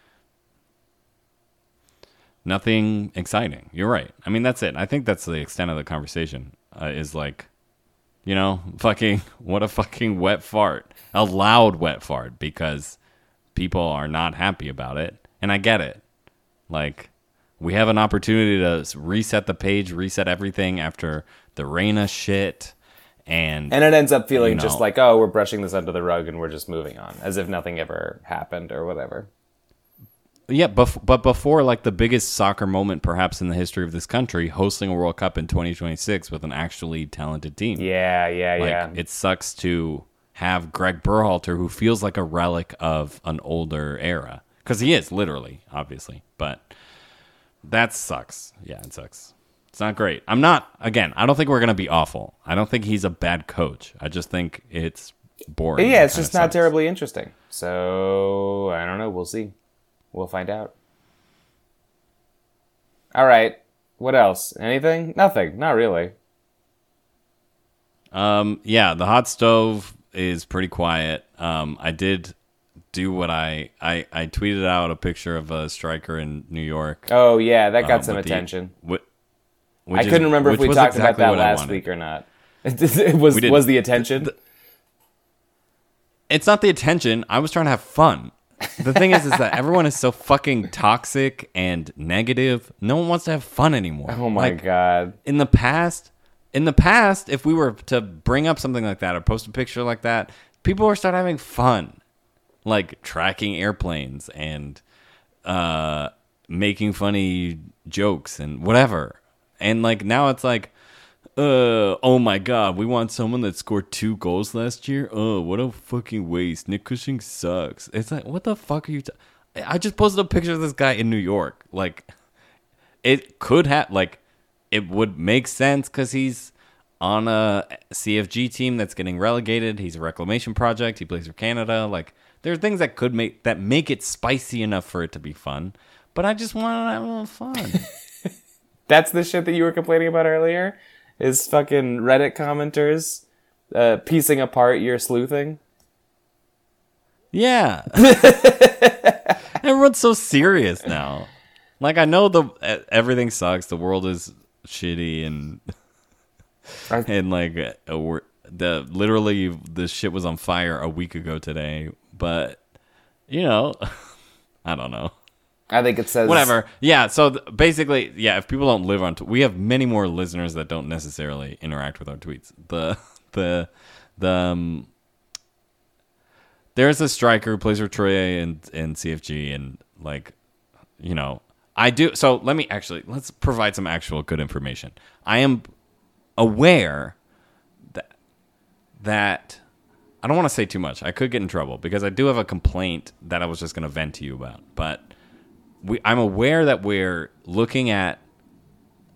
Nothing exciting. You're right. I mean, that's it. I think that's the extent of the conversation. Uh, is like, you know, fucking, what a fucking wet fart. A loud wet fart because people are not happy about it. And I get it. Like, we have an opportunity to reset the page, reset everything after the Reina shit. And and it ends up feeling you know, just like, oh, we're brushing this under the rug and we're just moving on. As if nothing ever happened or whatever. Yeah, bef- but before, like, the biggest soccer moment perhaps in the history of this country, hosting a World Cup in twenty twenty-six with an actually talented team. Yeah, yeah, like, yeah. It sucks to have Greg Berhalter, who feels like a relic of an older era. Because he is, literally, obviously. But that sucks. Yeah, it sucks. It's not great. I'm not, again, I don't think we're going to be awful. I don't think he's a bad coach. I just think it's boring. Yeah, it it's just kinda not sucks. terribly interesting. So, I don't know. We'll see. We'll find out. All right. What else? Anything? Nothing. Not really. Um, yeah, the hot stove is pretty quiet. Um, I did do what I, I I tweeted out a picture of a striker in New York. Oh, yeah. That got um, some with the- attention. whi- I which couldn't is- remember if which we was talked exactly about what that I last wanted. week or not. It was, We did. was the attention? It's not the attention. I was trying to have fun. The thing is, is that everyone is so fucking toxic and negative. No one wants to have fun anymore. Oh, my Like, God. in the past, in the past, if we were to bring up something like that or post a picture like that, people would start having fun, like tracking airplanes and uh, making funny jokes and whatever. And like now it's like, uh, oh my God, we want someone that scored two goals last year. Oh, what a fucking waste. Nick Cushing sucks. It's like, what the fuck are you? T- I just posted a picture of this guy in New York. Like, it could have, like, it would make sense because he's on a C F G team that's getting relegated. He's a reclamation project. He plays for Canada. Like, there are things that could make that make it spicy enough for it to be fun. But I just want to have a little fun. That's the shit that you were complaining about earlier? Is fucking Reddit commenters uh, piecing apart your sleuthing? Yeah. Everyone's so serious now. Like, I know the everything sucks. The world is shitty and and like uh, we're, the literally the shit was on fire a week ago today. But you know, I don't know. I think it says Whatever. Yeah. So th- basically, yeah. If people don't live on, t- we have many more listeners that don't necessarily interact with our tweets. The the the um, there's a striker who plays for Troyes and and C F G, and like, you know, I do. So let me actually let's provide some actual good information. I am aware that that I don't want to say too much. I could get in trouble because I do have a complaint that I was just going to vent to you about, but. We, I'm aware that we're looking at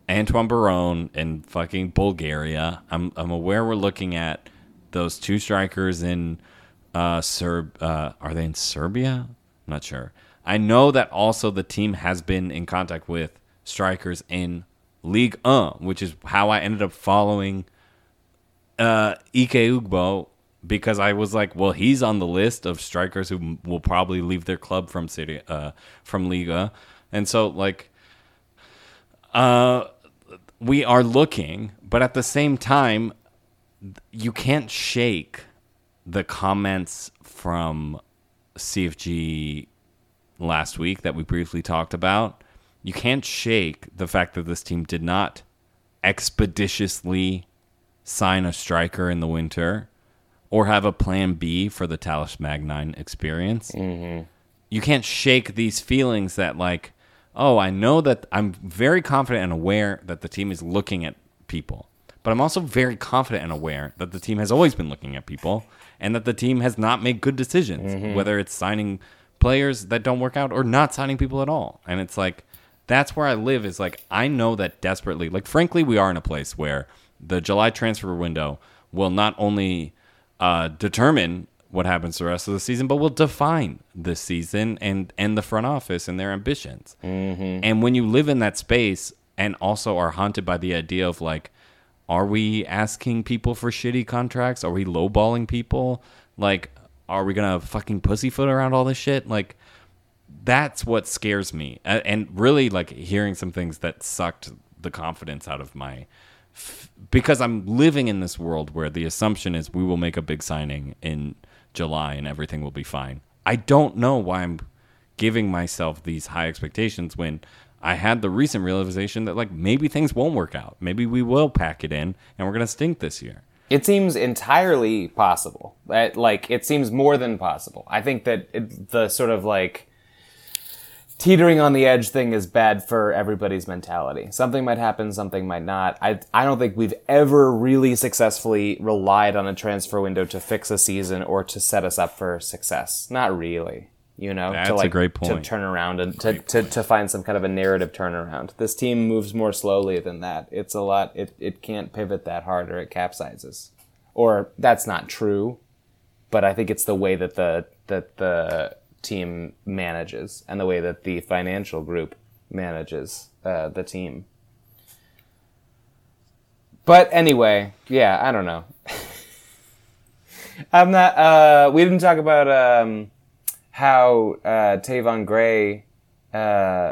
Antoine Barone in fucking Bulgaria. I'm I'm aware we're looking at those two strikers in uh, Serb. Uh, are they in Serbia? I'm not sure. I know that also the team has been in contact with strikers in Ligue one, which is how I ended up following uh, Ike Ugbo, because I was like, well, he's on the list of strikers who will probably leave their club from City, uh, from Liga, and so like, uh, we are looking, but at the same time, you can't shake the comments from C F G last week that we briefly talked about. You can't shake the fact that this team did not expeditiously sign a striker in the winter or have a plan B for the Talis Magnine experience. Mm-hmm. You can't shake these feelings that, like, oh, I know that I'm very confident and aware that the team is looking at people, but I'm also very confident and aware that the team has always been looking at people and that the team has not made good decisions, mm-hmm. whether it's signing players that don't work out or not signing people at all. And it's like, that's where I live, is like, I know that desperately, like, frankly, we are in a place where the July transfer window will not only uh, determine what happens the rest of the season, but will define the season and, and the front office and their ambitions. Mm-hmm. And when you live in that space and also are haunted by the idea of, like, are we asking people for shitty contracts? Are we lowballing people? Like, are we going to fucking pussyfoot around all this shit? Like, that's what scares me. And really, like, hearing some things that sucked the confidence out of my... F- because I'm living in this world where the assumption is we will make a big signing in July and everything will be fine. I don't know why I'm giving myself these high expectations when I had the recent realization that, like, maybe things won't work out. Maybe we will pack it in and we're going to stink this year. It seems entirely possible. That, like, it seems more than possible. I think that it, the sort of, like, teetering on the edge thing is bad for everybody's mentality. Something might happen, something might not. I I don't think we've ever really successfully relied on a transfer window to fix a season or to set us up for success. Not really. You know, That's to like a great point. to turn around and to, to, to find some kind of a narrative turnaround. This team moves more slowly than that. It's a lot. It it can't pivot that hard or it capsizes. Or that's not true, but I think it's the way that the that the team manages and the way that the financial group manages uh, the team. But anyway, yeah, I don't know. I'm not. Uh, we didn't talk about. Um, how uh, Tavon Gray uh,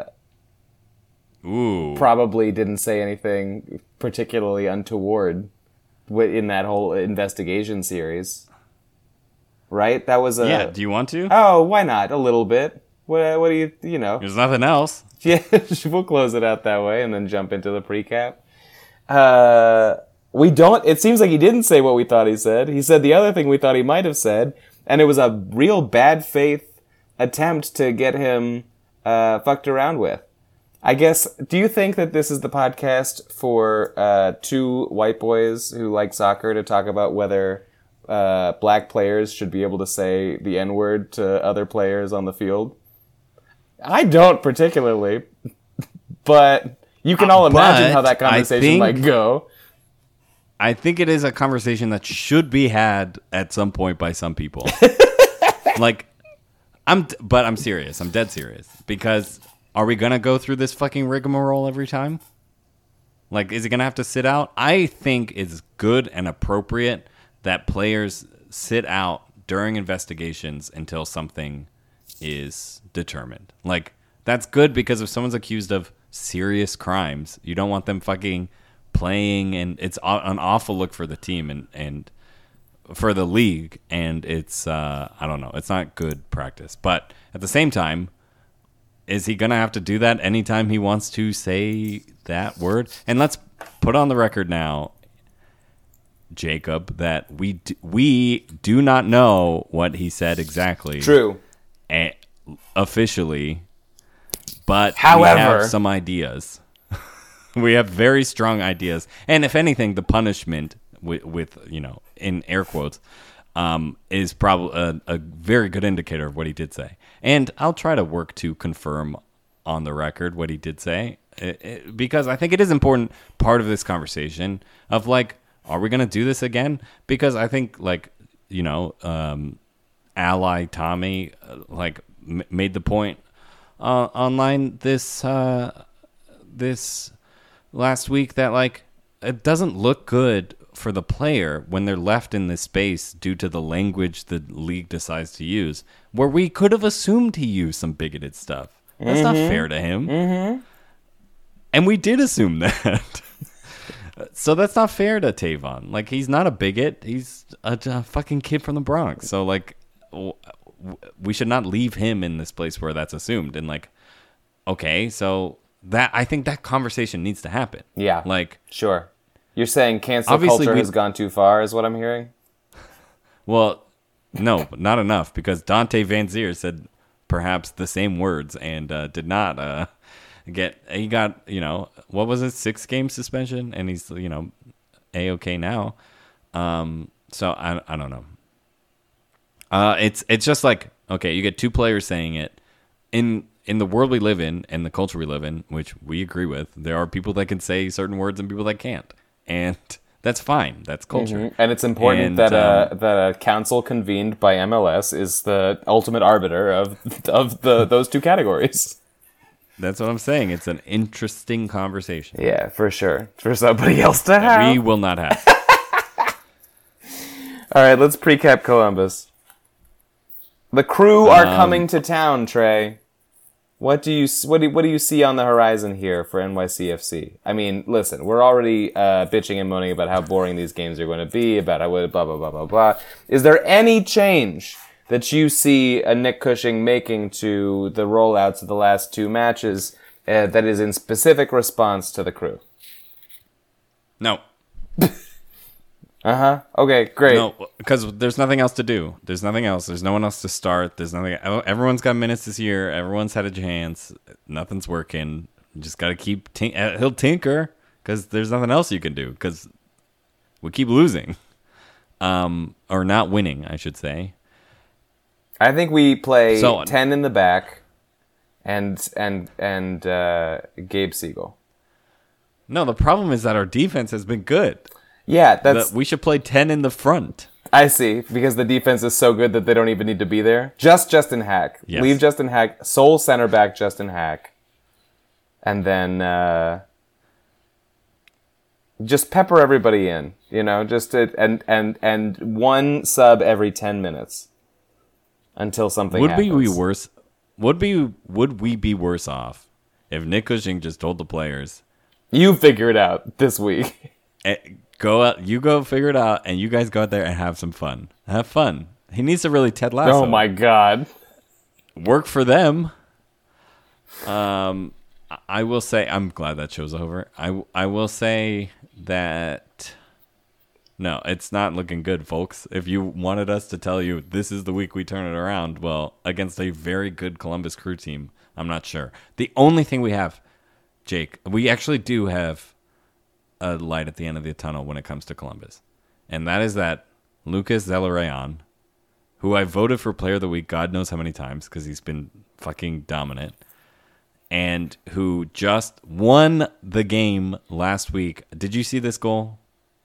Ooh. probably didn't say anything particularly untoward in that whole investigation series. Right? That was a... Yeah, do you want to? Oh, why not? A little bit. What, what do you... You know. There's nothing else. Yeah, we'll close it out that way and then jump into the pre-cap. Uh, we don't... It seems like he didn't say what we thought he said. He said the other thing we thought he might have said, and it was a real bad faith attempt to get him uh, fucked around with. I guess, do you think that this is the podcast for uh, two white boys who like soccer to talk about whether uh, black players should be able to say the N-word to other players on the field? I don't particularly, but you can all imagine But how that conversation I think- might go. I think it is a conversation that should be had at some point by some people. Like, I'm, but I'm serious. I'm dead serious. Because are we going to go through this fucking rigmarole every time? Like, is it going to have to sit out? I think it's good and appropriate that players sit out during investigations until something is determined. Like, that's good because if someone's accused of serious crimes, you don't want them fucking playing, and it's an awful look for the team and, and for the league, and it's uh, I don't know, it's not good practice. But at the same time, is he gonna have to do that anytime he wants to say that word? And let's put on the record now, Jacob, that we do, we do not know what he said exactly. True. A- officially, but However, we have some ideas. We have very strong ideas, and if anything, the punishment with, with you know, in air quotes, um, is probably a, a very good indicator of what he did say. And I'll try to work to confirm on the record what he did say, it, it, because I think it is important part of this conversation of like, are we going to do this again? Because I think like, you know, um, ally Tommy uh, like m- made the point uh, online this uh, this last week that like it doesn't look good for the player when they're left in this space due to the language the league decides to use, where we could have assumed he used some bigoted stuff. That's mm-hmm. not fair to him. Mm-hmm. And we did assume that. So that's not fair to Tavon. Like, he's not a bigot. He's a, a fucking kid from the Bronx. So, like, w- w- we should not leave him in this place where that's assumed. And, like, okay, so that I think that conversation needs to happen. Yeah. Like, sure. You're saying cancel obviously culture we- has gone too far, is what I'm hearing? Well, no, not enough, because Dante Van Zier said perhaps the same words and uh, did not uh, get. He got, you know, what was it, six game suspension, and he's, you know, a-okay now. Um, so I I don't know. Uh, it's it's just like, okay, you get two players saying it in in the world we live in and the culture we live in, which we agree with. There are people that can say certain words and people that can't. And that's fine. That's culture. Mm-hmm. And it's important and, that a um, that a council convened by M L S is the ultimate arbiter of of the those two categories. That's what I'm saying. It's an interesting conversation. Yeah, for sure. For somebody else to have. We will not have. All right, let's recap Columbus. The Crew are Um, coming to town, Trey. What do you what do what do you see on the horizon here for N Y C F C? I mean, listen, we're already uh, bitching and moaning about how boring these games are going to be, about how blah blah blah blah blah. Is there any change that you see a Nick Cushing making to the rollouts of the last two matches uh, that is in specific response to the Crew? No. Uh-huh. Okay, great. No, because there's nothing else to do. There's nothing else. There's no one else to start. There's nothing. Everyone's got minutes this year. Everyone's had a chance. Nothing's working. You just got to keep. Tink- uh, he'll tinker because there's nothing else you can do because we keep losing, um, or not winning, I should say. I think we play So- ten in the back, and and and uh, Gabe Siegel. No, the problem is that our defense has been good. Yeah, that's. The- we should play ten in the front. I see, because the defense is so good that they don't even need to be there. Just Justin Hack. Yes. Leave Justin Hack, sole center back Justin Hack. And then uh, just pepper everybody in, you know, just to, and and and one sub every ten minutes until something Would happens. we be worse? Would be would we be worse off if Nick Cushing just told the players, You figure it out this week. eh, go out, you go figure it out, and you guys go out there and have some fun. Have fun. He needs to really Ted Lasso. Oh my god. Work for them. Um, I- I will say I'm glad that show's over. I I will say that no, it's not looking good, folks. If you wanted us to tell you this is the week we turn it around, well, against a very good Columbus Crew team, I'm not sure. The only thing we have, Jake, we actually do have a light at the end of the tunnel when it comes to Columbus. And that is that Lucas Zelarayan, who I voted for Player of the Week God knows how many times because he's been fucking dominant, and who just won the game last week. Did you see this goal?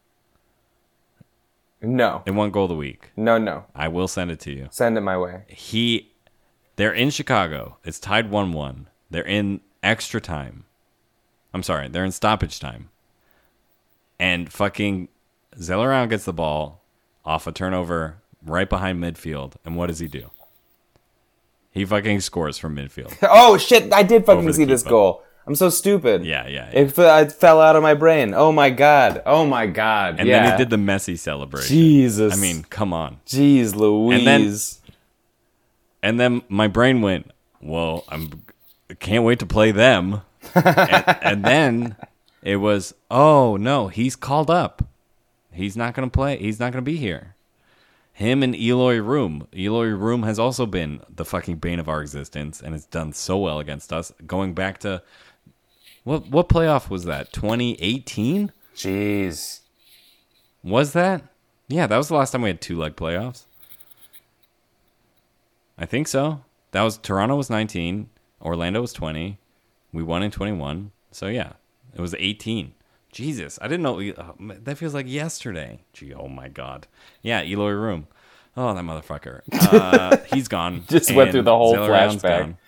No. It won goal of the week. No, no. I will send it to you. Send it my way. He, they're in Chicago. It's tied one one. They're in extra time. I'm sorry, they're in stoppage time. And fucking Zelarayan gets the ball off a turnover right behind midfield. And what does he do? He fucking scores from midfield. Oh shit, I did fucking Over the see this keeper. goal. I'm so stupid. Yeah, yeah, yeah. It, f- it fell out of my brain. Oh my god. Oh my god. And yeah. then he did the Messi celebration. Jesus. I mean, come on. Jeez Louise. And then- And then my brain went, well, I'm can't wait to play them. and, and then it was, oh no, he's called up. He's not going to play. He's not going to be here. Him and Eloy Room. Eloy Room has also been the fucking bane of our existence and has done so well against us. Going back to, what what playoff was that? twenty eighteen? Jeez. Was that? Yeah, that was the last time we had two leg playoffs. I think so. That was Toronto was nineteen, Orlando was twenty, We won in twenty-one. So, yeah, it was eighteen. Jesus, I didn't know. We, oh, that feels like yesterday. Gee, oh, my God. Yeah, Eloy Room. Oh, that motherfucker. Uh, he's gone. Just went through the whole Zelarayan's flashback. gone.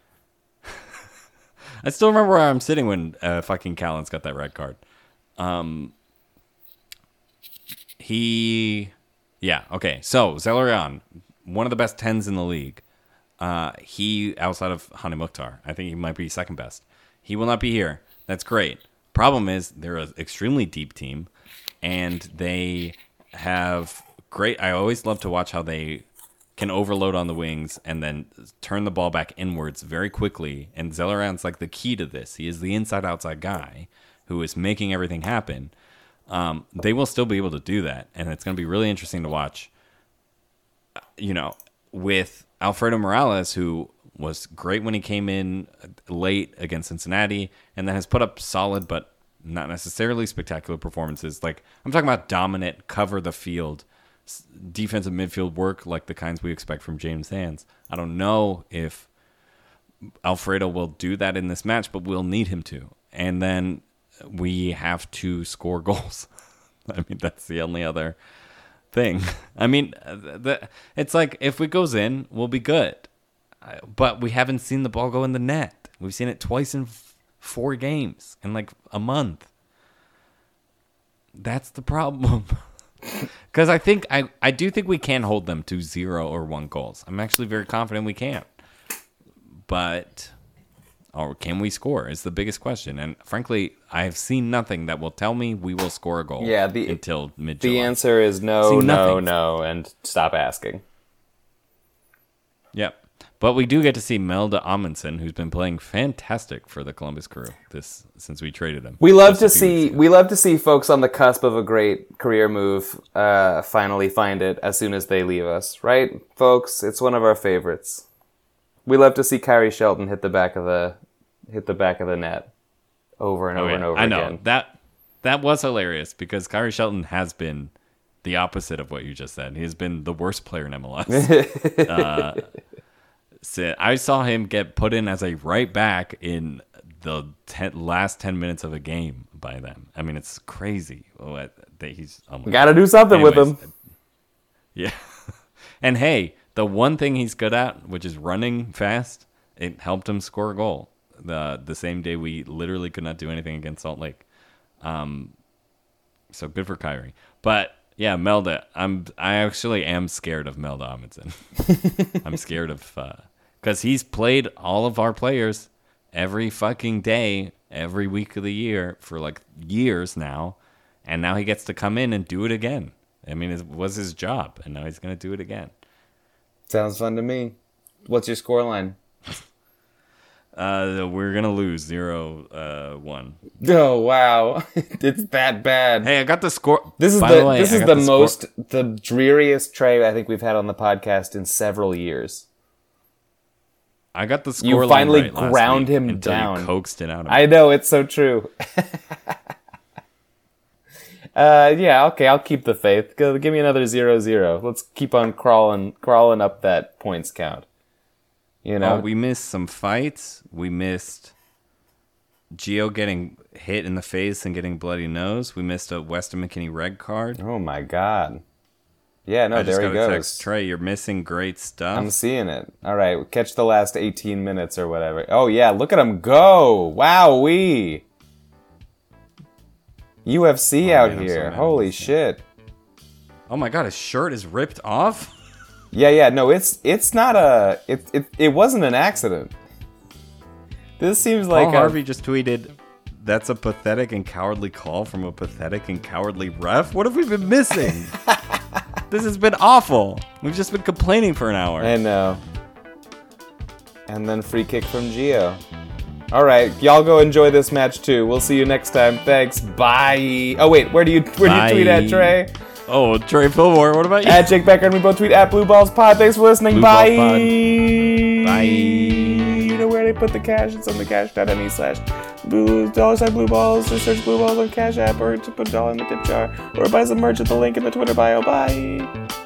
I still remember where I'm sitting when uh, fucking Callens got that red card. Um, he, yeah, okay. So Zelarayan, one of the best tens in the league. Uh, he outside of Hani Mukhtar, I think he might be second best. He will not be here. That's great. Problem is they're an extremely deep team, and they have great. I always love to watch how they can overload on the wings and then turn the ball back inwards very quickly. And Zelarayan's like the key to this. He is the inside-outside guy who is making everything happen. Um, they will still be able to do that, and it's going to be really interesting to watch. You know, with Alfredo Morales, who was great when he came in late against Cincinnati, and then has put up solid but not necessarily spectacular performances. Like, I'm talking about dominant, cover the field, defensive midfield work like the kinds we expect from James Sands. I don't know if Alfredo will do that in this match, but we'll need him to. And then we have to score goals. I mean, that's the only other thing. I mean, the, it's like if it goes in, we'll be good. But we haven't seen the ball go in the net. We've seen it twice in f- four games in like a month. That's the problem. Because I think I, I do think we can hold them to zero or one goals. I'm actually very confident we can. But or can we score is the biggest question. And frankly, I have seen nothing that will tell me we will score a goal Yeah, the, until mid-July. The answer is no, Seen no, nothing. no, and stop asking. Yep. But we do get to see Melda Amundsen, who's been playing fantastic for the Columbus Crew this since we traded him. We love just to a few see weeks ago. we love to see folks on the cusp of a great career move uh, finally find it as soon as they leave us, right, folks? It's one of our favorites. We love to see Kyrie Shelton hit the back of the hit the back of the net over and Oh, over yeah. and over I know again. that that was hilarious because Kyrie Shelton has been the opposite of what you just said. He has been the worst player in M L S. uh, so I saw him get put in as a right back in the ten, last ten minutes of a game by them. I mean, it's crazy. What that he's oh We got to do something with Anyways, him. Yeah. And hey, the one thing he's good at, which is running fast, it helped him score a goal. The the same day we literally could not do anything against Salt Lake. Um, so good for Kyrie. But yeah, Melda, I'm I actually am scared of Melda Amundsen. I'm scared of because uh, he's played all of our players every fucking day, every week of the year for like years now, and now he gets to come in and do it again. I mean, it was his job, and now he's gonna do it again. Sounds fun to me. What's your scoreline? Uh, we're gonna lose zero, uh, one. Oh wow, it's that bad. Hey, I got the score. This is By the, way, this I is got the, the score- most the dreariest Trey I think we've had on the podcast in several years. I got the score. You line finally right last ground week him until down. You coaxed it out of me. I know, it's so true. uh, yeah, okay, I'll keep the faith. Go, give me another zero zero. Let's keep on crawling crawling up that points count. You know, Oh, we missed some fights. We missed Gio getting hit in the face and getting bloody nose. We missed a Weston McKinney red card. oh my god. Yeah, no, I just there he got a goes. text, Trey, you're missing great stuff. I'm seeing it. All right, catch the last eighteen minutes or whatever. Oh yeah, look at him go! Wowee! U F C Oh, out man, I'm so here. mad Holy at this shit. Oh my god, his shirt is ripped off? Yeah, yeah, no, it's it's not a it it, it wasn't an accident. This seems like Paul a, Harvey just tweeted, that's a pathetic and cowardly call from a pathetic and cowardly ref? What have we been missing? This has been awful. We've just been complaining for an hour. I know. And then free kick from Gio. All right, y'all go enjoy this match too. We'll see you next time. Thanks. Bye. Oh wait, where do you where Bye. do you tweet at, Trey? Oh, Trey Fillmore, what about you? At Jake Becker, and we both tweet at Blue Balls Pod. Thanks for listening. Blue Bye. Balls Pod. Bye. You know where they put the cash? It's on the cash.me slash blue dollar sign blue balls. Just search blue balls on Cash App or to put a dollar in the tip jar. Or buy some merch at the link in the Twitter bio. Bye.